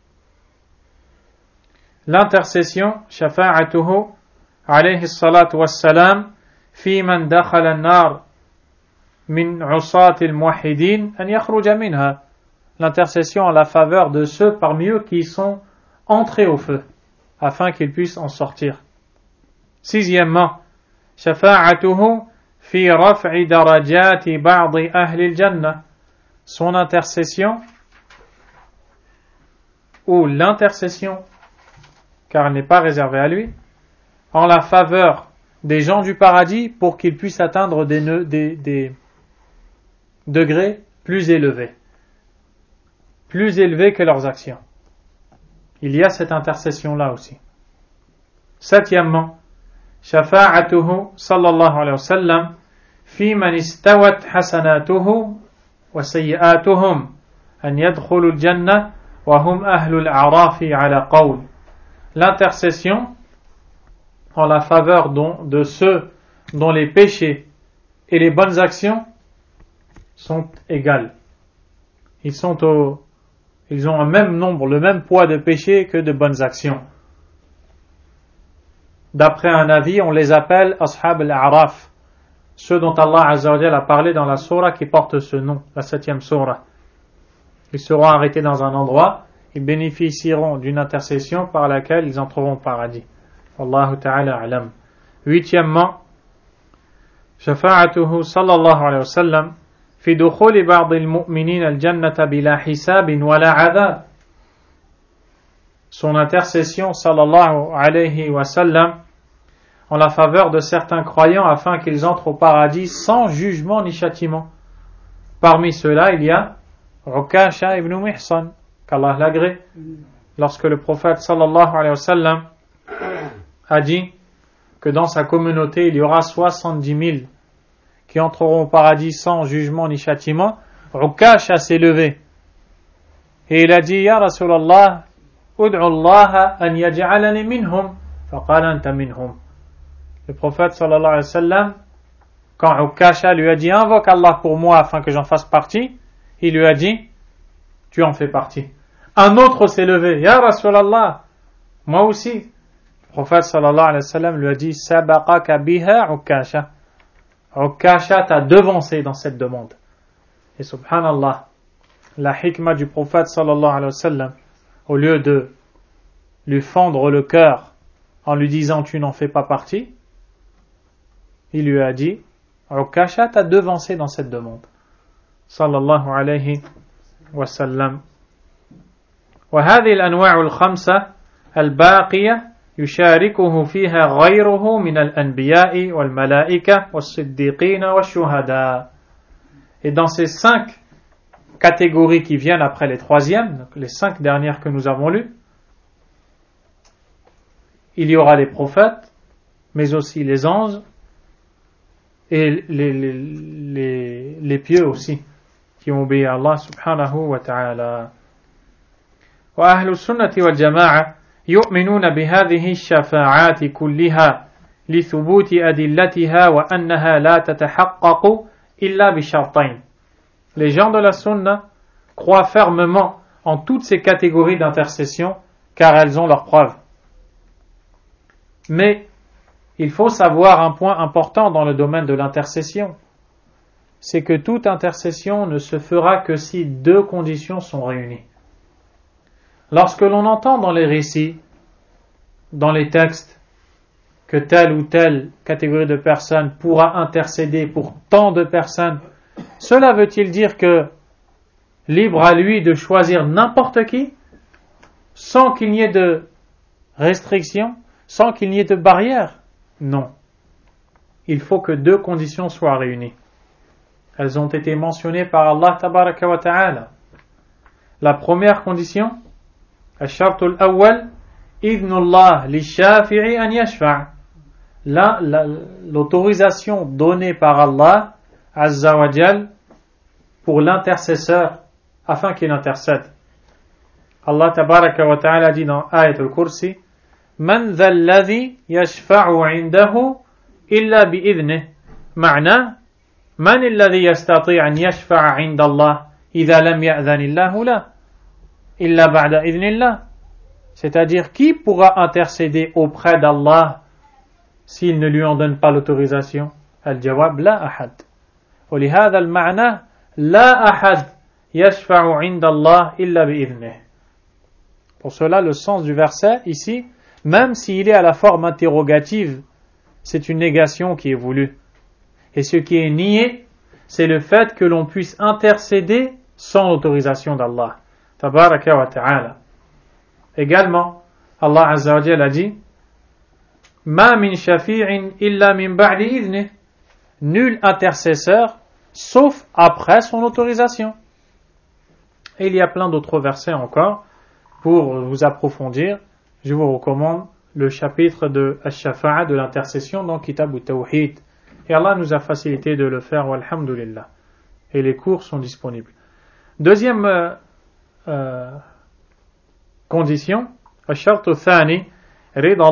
l'intercession, shafa'atuhu alayhi salatu wassalam, fi man dakhala an-nar min usati al-muwahhidin an yakhruja minha. L'intercession en la faveur de ceux parmi eux qui sont entrés au feu, afin qu'ils puissent en sortir. Sixièmement, shafa'atuhu fi raf'i darajati ba'di ahli al-jannah. Son intercession, ou l'intercession, car elle n'est pas réservée à lui, en la faveur des gens du paradis pour qu'ils puissent atteindre des degrés plus élevés que leurs actions. Il y a cette intercession-là aussi. Septièmement, shafa'atuhu sallallahu alayhi wa sallam fi man istawat hasanatuhu wa sayyi'atuhum an yadkhulu al-jannah wa hum ahlul a'rafi ala qawl. L'intercession en la faveur de ceux dont les péchés et les bonnes actions sont égales. Ils ont un même nombre, le même poids de péchés que de bonnes actions. D'après un avis, on les appelle Ashab al-A'raf, ceux dont Allah Azza wa Jalla a parlé dans la sourate qui porte ce nom, la 7e sourate. Ils seront arrêtés dans un endroit, ils bénéficieront d'une intercession par laquelle ils entreront au paradis. Wallahu ta'ala a'lam. 8e, شفاعته صلى الله عليه وسلم في دخول بعض المؤمنين الجنة بلا حساب ولا عذاب. Son intercession sallallahu alayhi wa sallam en la faveur de certains croyants afin qu'ils entrent au paradis sans jugement ni châtiment. Parmi ceux-là, il y a Ukasha ibn Mihsan, qu'Allah l'agrée, lorsque le prophète sallallahu alayhi wa sallam a dit que dans sa communauté il y aura 70 000 qui entreront au paradis sans jugement ni châtiment. Ukasha s'est levé et il a dit Ya Rasulallah, ud'u Allah an yaj'alani minhum, faqala anta minhum. Le prophète sallallahu alayhi wa sallam, quand Ukasha lui a dit invoque Allah pour moi afin que j'en fasse partie, il lui a dit tu en fais partie. Un autre s'est levé, Ya Rasulallah, moi aussi. Le prophète sallallahu alayhi wa sallam lui a dit sabaqaka biha Ukasha. Ukasha t'a devancé dans cette demande. Et subhanallah, la hikmah du prophète sallallahu alayhi wa sallam, au lieu de lui fendre le cœur en lui disant tu n'en fais pas partie, il lui a dit Ukasha t'a devancé dans cette demande. Sallallahu alayhi wa sallam. وهذه الأنواع الخمسة الباقية يشاركه فيها غيره من الأنبياء والملائكة والصديقين والشهداء. Et dans ces 5 catégories qui viennent après les 3e, donc les 5 dernières que nous avons lues, il y aura les prophètes, mais aussi les anges et les pieux aussi, qui ont obéi à Allah subhanahu wa ta'ala. وأهل السنة والجماعة يؤمنون بهذه الشفاعات كلها لثبوت أدلتها وأنها لا تتحقق إلا بشرطين. Les gens de la sunna croient fermement en toutes ces catégories d'intercession car elles ont leurs preuves. Mais il faut savoir un point important dans le domaine de l'intercession, c'est que toute intercession ne se fera que si 2 conditions sont réunies. Lorsque l'on entend dans les récits, dans les textes, que telle ou telle catégorie de personnes pourra intercéder pour tant de personnes, cela veut-il dire que libre à lui de choisir n'importe qui, sans qu'il n'y ait de restrictions, sans qu'il n'y ait de barrières? Non. Il faut que 2 conditions soient réunies. Elles ont été mentionnées par Allah tabaraka wa ta'ala. La première condition, الشرط الأول إذن الله للشافع أن يشفع. L'autorisation donnée par Allah Azza wa Jal pour l'intercesseur afin qu'il intercède. Allah tabaraka wa ta'ala dit dans Ayat al-Kursi من ذا الذي يشفع عنده إلا بإذنه. معنى من الذي يستطيع أن يشفع عند الله إذا لم يأذن الله له إلا بعد إذن الله. C'est-à-dire, qui pourra intercéder auprès d'Allah s'il ne lui en donne pas l'autorisation? الجواب لا أحد. ولهذا المعنى لا أحد يشفع عند الله إلا بإذنه. Pour cela, le sens du verset ici, même s'il est à la forme interrogative, c'est une négation qui est voulue. Et ce qui est nié, c'est le fait que l'on puisse intercéder sans l'autorisation d'Allah. Tabaraka wa ta'ala. Également, Allah Azza wa Jalla a dit Ma min shafi'in illa min ba'di idhnih. Nul intercesseur sauf après son autorisation. Et il y a plein d'autres versets encore. Pour vous approfondir, je vous recommande le chapitre de Ash-Shafa'a, de l'intercession dans Kitab al-Tawhid. Et Allah nous a facilité de le faire, walhamdulillah. Et les cours sont disponibles. Deuxième condition, الشرط الثاني رضا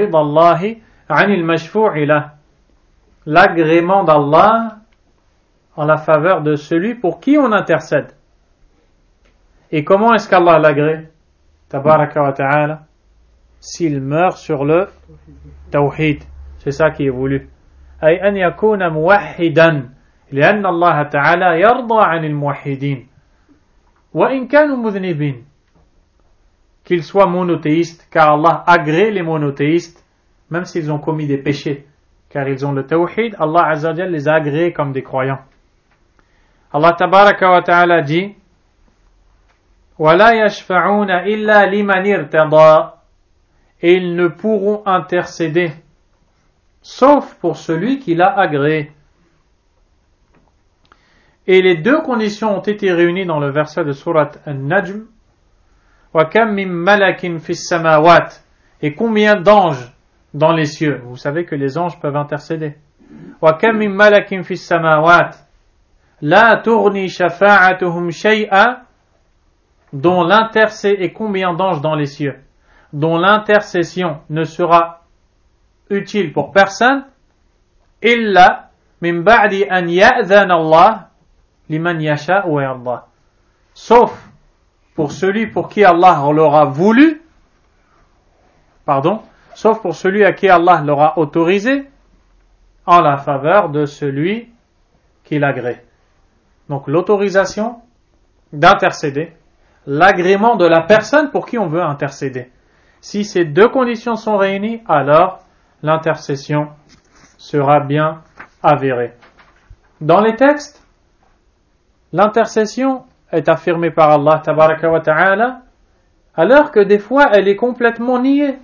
الله عن المشفوع له. L'agrément d'Allah en la faveur de celui pour qui on intercède. Et comment est-ce qu'Allah l'agrée? Tabaraka wa ta'ala, s'il meurt sur le tawhid. C'est ça qui est voulu. أي أن يكون موحدا لأن الله تعالى يرضى عن الموحدين وإن كانوا مذنبين. Qu'ils soient monothéistes, car Allah agrée les monothéistes, même s'ils ont commis des péchés, car ils ont le tawhid, Allah Azza wa Jal les a agréés comme des croyants. Allah Tabaraka wa Ta'ala dit وَلَا يَشْفَعُونَ إِلَّا لِمَنِ ارْتَضَى. Et ils ne pourront intercéder sauf pour celui qui l'a agréé. Et les deux conditions ont été réunies dans le verset de sourate An-Najm. وَكَمْ مِنْ مَلَكٍ فِي السَّمَاوَاتِ. Et combien d'anges dans les cieux? Vous savez que les anges peuvent intercéder. وَكَمْ مِنْ مَلَكٍ فِي السَّمَاوَاتِ لَا تُغْنِي شَفَاعَتُهُمْ شَيْئًا. Dont l'intercession, et combien d'anges dans les cieux, dont l'intercession ne sera utile pour personne, إِلَّا مِنْ بَعْدِ أَنْ يَأْذَنَ اللَّهُ لِمَنْ يَشَاءُ وَيَرْضَى. Sauf pour celui pour qui Allah l'aura voulu, sauf pour celui à qui Allah l'aura autorisé, en la faveur de celui qui l'agrée. Donc l'autorisation d'intercéder, l'agrément de la personne pour qui on veut intercéder. Si ces deux conditions sont réunies, alors l'intercession sera bien avérée. Dans les textes, l'intercession est affirmée par Allah Tabaraka wa Ta'ala, alors que des fois elle est complètement niée.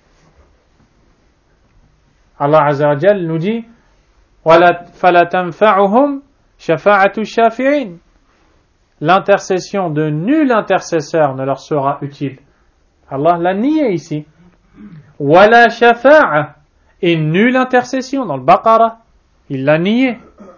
Allah Azza wa Jal nous dit فَلَا تَنْفَعُهُمْ شَفَاعَةُ الشَّافِعِينَ. L'intercession de nul intercesseur ne leur sera utile. Allah l'a nié ici. Wala shafa'a. Et nulle intercession dans le Baqarah. Il l'a nié.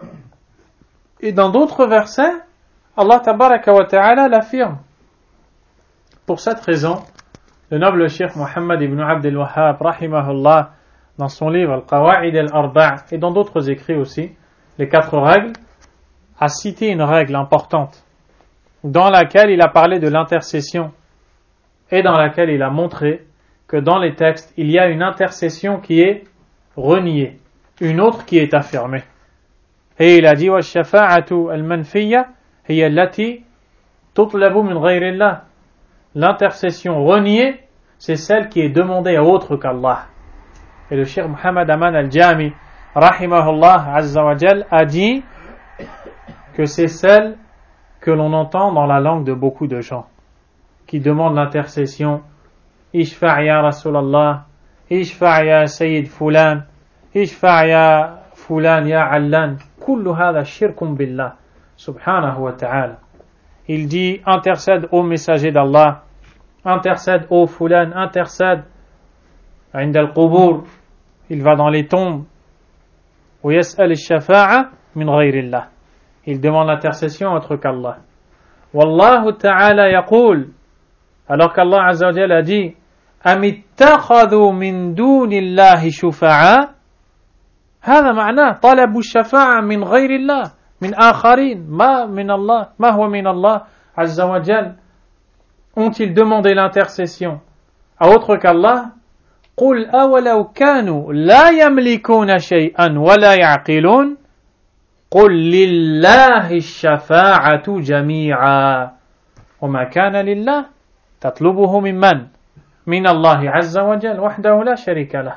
Et dans d'autres versets, Allah Tabaraka wa Ta'ala l'affirme. Pour cette raison, le noble Cheikh Muhammad ibn Abd al-Wahhab, rahimahullah, dans son livre Al-Qawa'id al-Arba' et dans d'autres écrits aussi, les 4 règles, a cité une règle importante dans laquelle il a parlé de l'intercession et dans laquelle il a montré que dans les textes, il y a une intercession qui est reniée, une autre qui est affirmée. Et il a dit وَالشَّفَاعَةُ الْمَنْفِيَّةُ هِيَ الَّتِي تُطْلَبُ مِنْ غَيْرِ اللَّهِ. L'intercession reniée, c'est celle qui est demandée à autre qu'Allah. Et le Cheikh Muhammad Aman al-Jami, rahimahullah azza wa jal, a dit que c'est celle que l'on entend dans la langue de beaucoup de gens qui demandent l'intercession. Ishfa' ya Rasulallah, Ishfa' ya Sayyid Fulan, Ishfa' ya Fulan ya Allan. Kullu hadha shirkum billah, subhanahu wa ta'ala. Il dit intercède au messager d'Allah, intercède au Fulan, intercède عند القبور. Il va dans les tombes. ويسأل الشفاعة من غير الله. Il demande l'intercession autre qu'Allah. Wallahu ta'ala yaqul. Alors qu'Allah Azza wa Jalla a dit أم اتخذوا من دون الله شفعاء. هذا معناه طلب الشفاعة من غير الله من آخرين ما من الله ما هو من الله عز وجل. Ont-ils demandé l'intercession à autre qu'Allah? قل أولو كانوا لا يملكون شيئا ولا يعقلون قل لله الشفاعة جميعا وما كان لله تطلبه من الله عز وجل وحده لا شريك له.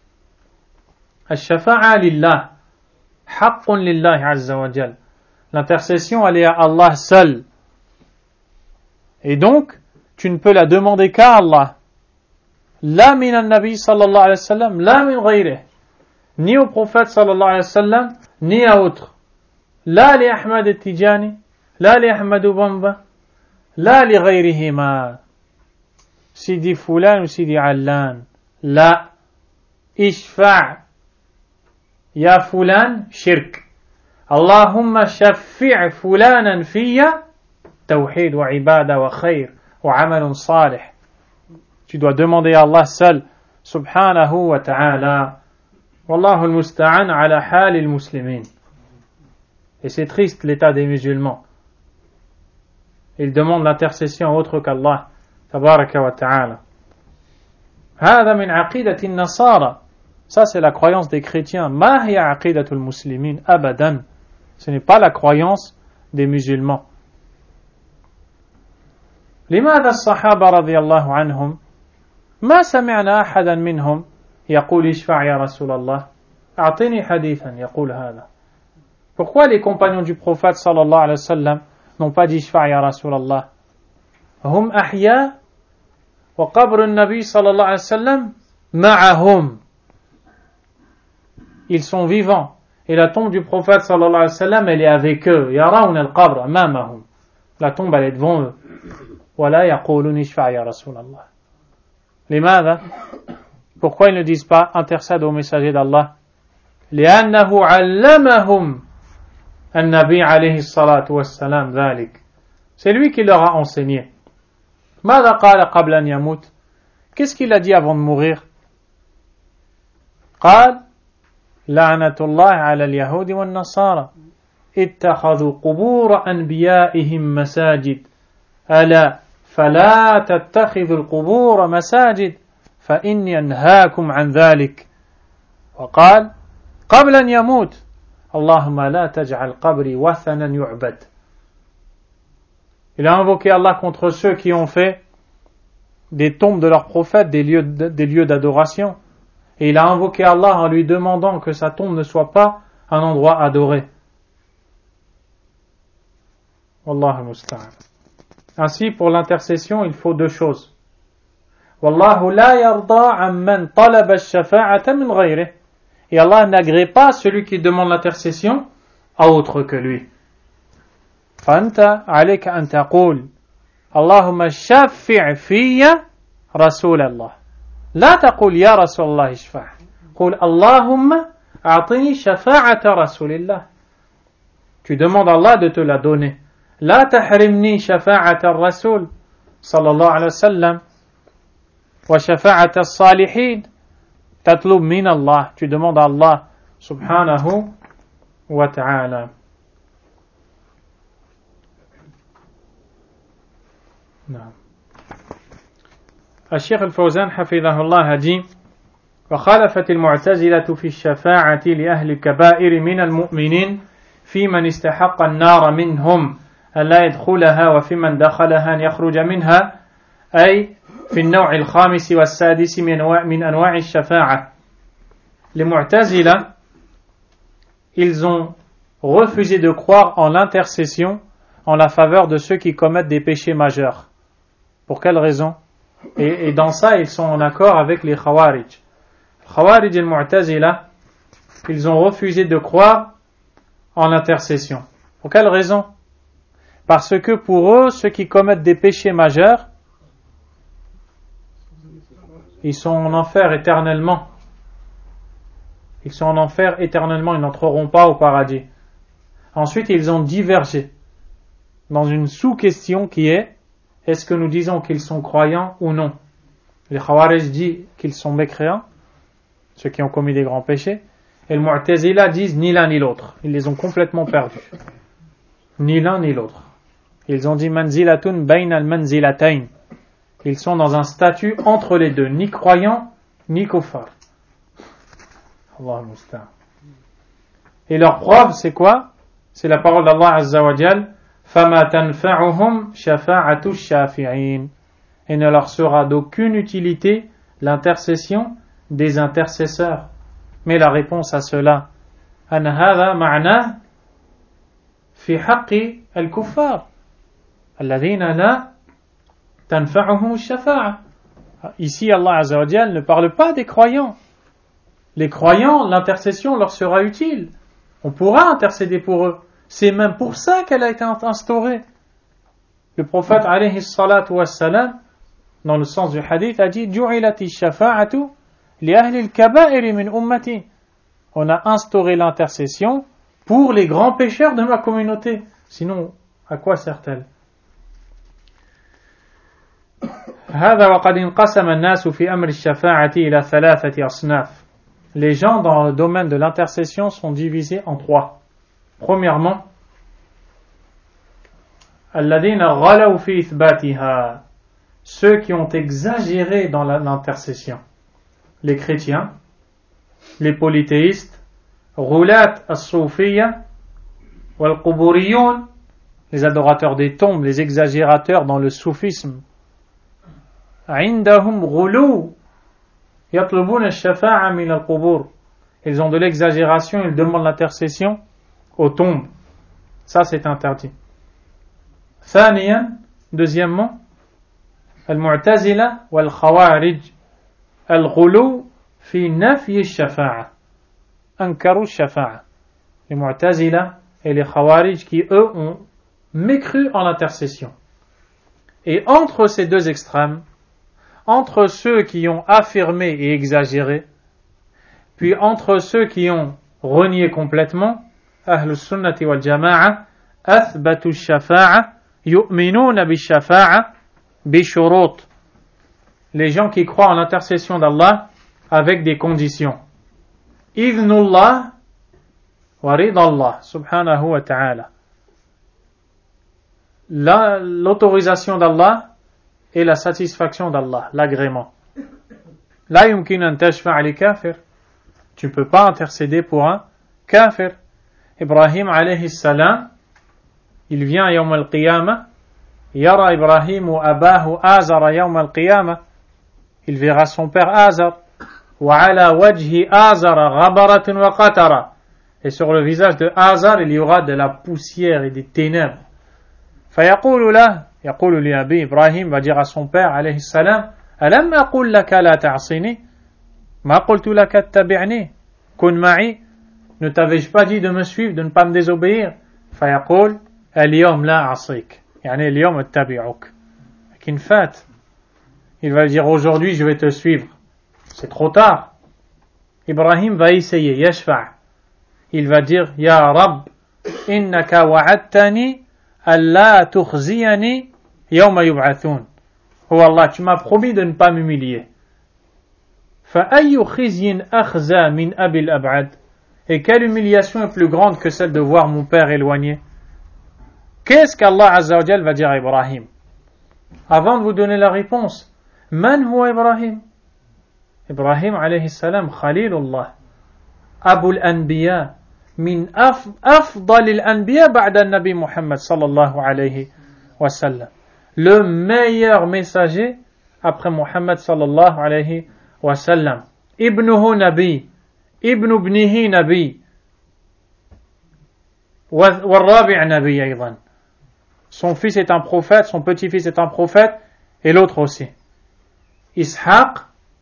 الشفاعة لله حق لله عز وجل. L'intercession elle est à Allah seul. Et donc tu ne peux la demander qu'à Allah. لا من النبي صلى الله عليه وسلم لا من غيره. Ni au prophète صلى الله عليه وسلم ni à autre. لا لأحمد التجاني لا لأحمد بمبا لا لغيرهما سيدي فلان وسيدي علان. لا اشفع يا فلان شرك. اللهم شفع فلانا في توحيد وعبادة وخير وعمل صالح. Tu dois demander à Allah seul subhanahu wa ta'ala. Wallahu al-musta'an ala hal al-muslimin. Et c'est triste l'état des musulmans. Ils demandent l'intercession autre qu'Allah tabaraka wa ta'ala. هذا من عقيدة النصارى. Ça c'est la croyance des chrétiens. ما هي عقيدة المسلمين أبدا. Ce n'est pas la croyance des musulmans. لماذا الصحابة رضي الله عنهم ما سمعنا أحدا منهم يقول اشفع يا رسول الله أعطني حديثا يقول هذا. Pourquoi les compagnons du prophète sallallahu alayhi wa sallam n'ont pas dit اشفع يا رسول الله؟ هم أحياء وقبر النبي صلى الله عليه وسلم معهم. Ils sont vivants et la tombe du prophète sallallahu alayhi wa sallam elle est avec eux. يرون القبر أمامهم. La tombe elle est devant eux. ولا يقولون اشفع يا رسول الله. لماذا؟ Pourquoi ils ne disent pas intercède au messager d'Allah? لأنه علمهم النبي عليه الصلاة والسلام ذلك. C'est lui qui leur a enseigné. ماذا قال قبل أن يموت? Qu'est-ce qu'il a dit avant de mourir? قال لعنة الله على اليهود والنصارى اتخذوا قبور أنبيائهم مساجد ألا فلا تتخذوا القبور مساجد فإني أنهاكم عن ذلك. وقال قبل أن يموت اللهم لا تجعل قبري وثنا يعبد. Il a invoqué Allah contre ceux qui ont fait des tombes de leurs prophètes des lieux d'adoration. Et il a invoqué Allah en lui demandant que sa tombe ne soit pas un endroit adoré. Wallahu musta'an. Ainsi, pour l'intercession, il faut deux choses. Wallahu la yarda amman talaba ash-shafa'ata min ghayrihi. Et Allah n'agrée pas celui qui demande l'intercession à autre que lui. فأنت عليك أن تقول اللهم شفع في رسول الله. لا تقول يا رسول الله اشفع. قل اللهم أعطني شفاعة رسول الله. Tu demandes à Allah de te la donner. لا تحرمني شفاعة الرسول صلى الله عليه وسلم وشفاعة الصالحين. تطلب من الله. Tu demandes à Allah subhanahu wa ta'ala. نعم. الشيخ الفوزان حفظه الله dit وخالفت المعتزلة في الشفاعة لأهل الكبائر من المؤمنين في من استحق النار منهم ألا يدخلها وفي من دخلها أن يخرج منها أي في النوع الخامس والسادس من أنواع الشفاعة. Les Mu'tazila, ils ont refusé de croire en l'intercession en la faveur de ceux qui commettent des péchés majeurs. Pour quelle raison? Et dans ça, ils sont en accord avec les Khawarij. Khawarij et Mu'tazila, ils ont refusé de croire en l'intercession. Pour quelle raison? Parce que pour eux, ceux qui commettent des péchés majeurs, ils sont en enfer éternellement. Ils sont en enfer éternellement, ils n'entreront pas au paradis. Ensuite, ils ont divergé dans une sous-question qui est est-ce que nous disons qu'ils sont croyants ou non? Les Khawarij disent qu'ils sont mécréants, ceux qui ont commis des grands péchés, et le Mu'tazila disent ni l'un ni l'autre. Ils les ont complètement perdus. Ni l'un ni l'autre. Ils ont dit manzilatun bayna al-manzilatayn. Ils sont dans un statut entre les deux, ni croyants, ni kuffar. Allah musta'an. Et leur preuve, c'est quoi? C'est la parole d'Allah Azza wa Jal. فَمَا تَنْفَعُهُمْ شَفَاعَةُ الشَّافِعِينَ. Et ne leur sera d'aucune utilité l'intercession des intercesseurs. Mais la réponse à cela, أَنَ هَذَا مَعْنَاهُ فِي حَقِّ الْكُفَّارِ الَّذِينَ لَا تَنْفَعُهُمُ الشَّفَاعَةُ. Ici, Allah Azza wa Jal ne parle pas des croyants. Les croyants, l'intercession leur sera utile. On pourra intercéder pour eux. C'est même pour ça qu'elle a été instaurée. Le prophète alayhi salatu wassalam, dans le sens du hadith, a dit ju'ilati shafa'atu li ahli al-kaba'ir min ummati. On a instauré l'intercession pour les grands pécheurs de ma communauté. Sinon, à quoi sert-elle? هذا وقد انقسم الناس في أمر الشفاعة إلى ثلاثة أصناف. Les gens dans le domaine de l'intercession sont divisés en trois. Premièrement, الذين غلوا في إثباتها, ceux qui ont exagéré dans l'intercession, les chrétiens, les polythéistes, غلاة الصوفية والقبوريون, les adorateurs des tombes, les exagérateurs dans le soufisme. عندهم غلو يطلبون الشفاعة من القبور, ils ont de l'exagération, ils demandent l'intercession aux tombes. Ça c'est interdit. ثانيا, deuxièmement, المعتزلة والخوارج الغلو في نفي الشفاعة, أنكروا الشفاعة. Les Mu'tazila et les Khawarij qui eux ont mécru en l'intercession. Et entre ces deux extrêmes, entre ceux qui ont affirmé et exagéré, puis entre ceux qui ont renié complètement, Ahlus Sunnati wal Jama'a athbatu shafa'a yu'minuna bi shafa'a bi shurut. Les gens qui croient en l'intercession d'Allah avec des conditions. Idhnullah wa ridallah subhanahu wa ta'ala. L'autorisation d'Allah et la satisfaction d'Allah, l'agrément. La yumkin an tashfa'a li kafir. Tu ne peux pas intercéder pour un kafir. Ibrahim alayhi salam, il vient yawm al-qiyamah, yara Ibrahim abahu Azar yawm al-qiyamah, il verra son père Azar, wa ala wajhi Azar ghabaratun wa qatara, et sur le visage de Azar il y aura de la poussière et des ténèbres. فيقول له, يقول لأبي إبراهيم, va dire à son père alayhi salam, ألم أقول لك لا تعصيني, ما قلت لك اتبعني, كن معي, ne t'avais-je pas dit de me suivre, de ne pas me désobéir? فيقول اليوم لا أعصيك, يعني اليوم اتبعك. لكن فات, il va dire aujourd'hui je vais te suivre, c'est trop tard. Ibrahim va essayer, yashfa', il va dire ya Rabb innaka wa'adtani alla tukhziyani yawma yub'athun. Oh Allah, tu m'as promis de ne pas m'humilier. فأي خزي أخزى من أبي الأبعد. Et quelle humiliation est plus grande que celle de voir mon père éloigné? Qu'est-ce qu'Allah Azza wa Jal va dire à Ibrahim? Avant de vous donner la réponse, Man huwa Ibrahim? Ibrahim alayhi salam, Khalilullah, Abul Anbiya, min afdal al-Anbiya ba'da al-Nabi Muhammad sallallahu alayhi wa sallam. Le meilleur messager après Muhammad sallallahu alayhi wa sallam. Ibnuhu Nabi, ibn ibnihi Nabi, والرابع نبي أيضا. Son fils est un prophète, son petit-fils est un prophète, et l'autre aussi. Ishaq,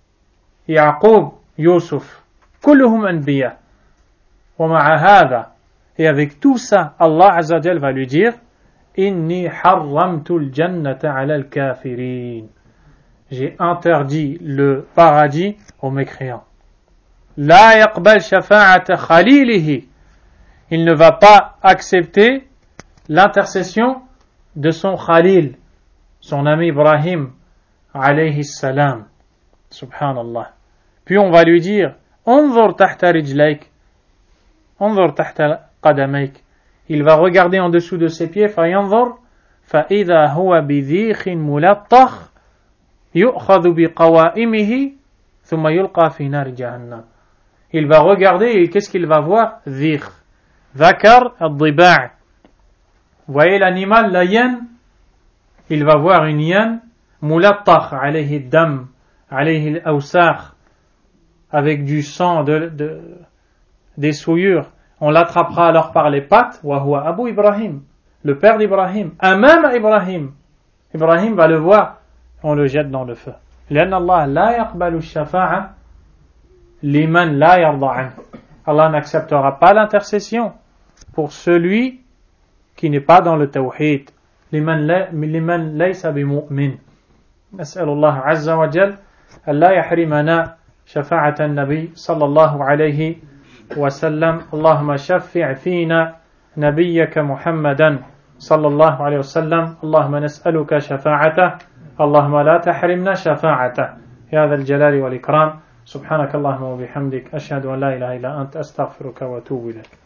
Yaqub, Yusuf, كلهم أنبياء. ومع هذا, et avec tout ça, Allah Azza wa Jal va lui dire, إني حرمت الجنة على الكافرين. J'ai interdit le paradis aux mécréants. لا يقبل شفاعة خليله. Il ne va pas accepter l'intercession de son Khalil, son ami Ibrahim, alayhi salam. Subhanallah. Puis on va lui dire, انظر تحت رجليك, انظر تحت قدميك. Il va regarder en dessous de ses pieds, فينظر, فإذا هو بذيخ ملطخ, يؤخذ بقوائمه, ثم يلقى في نار جهنم. Il va regarder et qu'est-ce qu'il va voir? ذيخ. ذكر الضباع. Vous voyez l'animal, la hyène, il va voir une hyène, ملطخ عليه الدم, عليه الأوساخ, avec du sang, des souillures. On l'attrapera alors par les pattes, وهو Abu Ibrahim, le père d'Ibrahim, أمام Ibrahim. Ibrahim va le voir, on le jette dans le feu. لأن الله لا يقبل الشفاعة لمن لا يرضى عنه. Allah n'acceptera pas l'intercession pour celui qui n'est pas dans le tawhid. لمن ليس بمؤمن. نسأل الله عز وجل ألا يحرمنا شفاعة النبي صلى الله عليه وسلم. اللهم شفع فينا نبيك محمدا صلى الله عليه وسلم. اللهم نسألك شفاعته. اللهم لا تحرمنا شفاعته يا ذا الجلال والإكرام. سبحانك اللهم وبحمدك أشهد أن لا إله إلا أنت أستغفرك وأتوب إليك.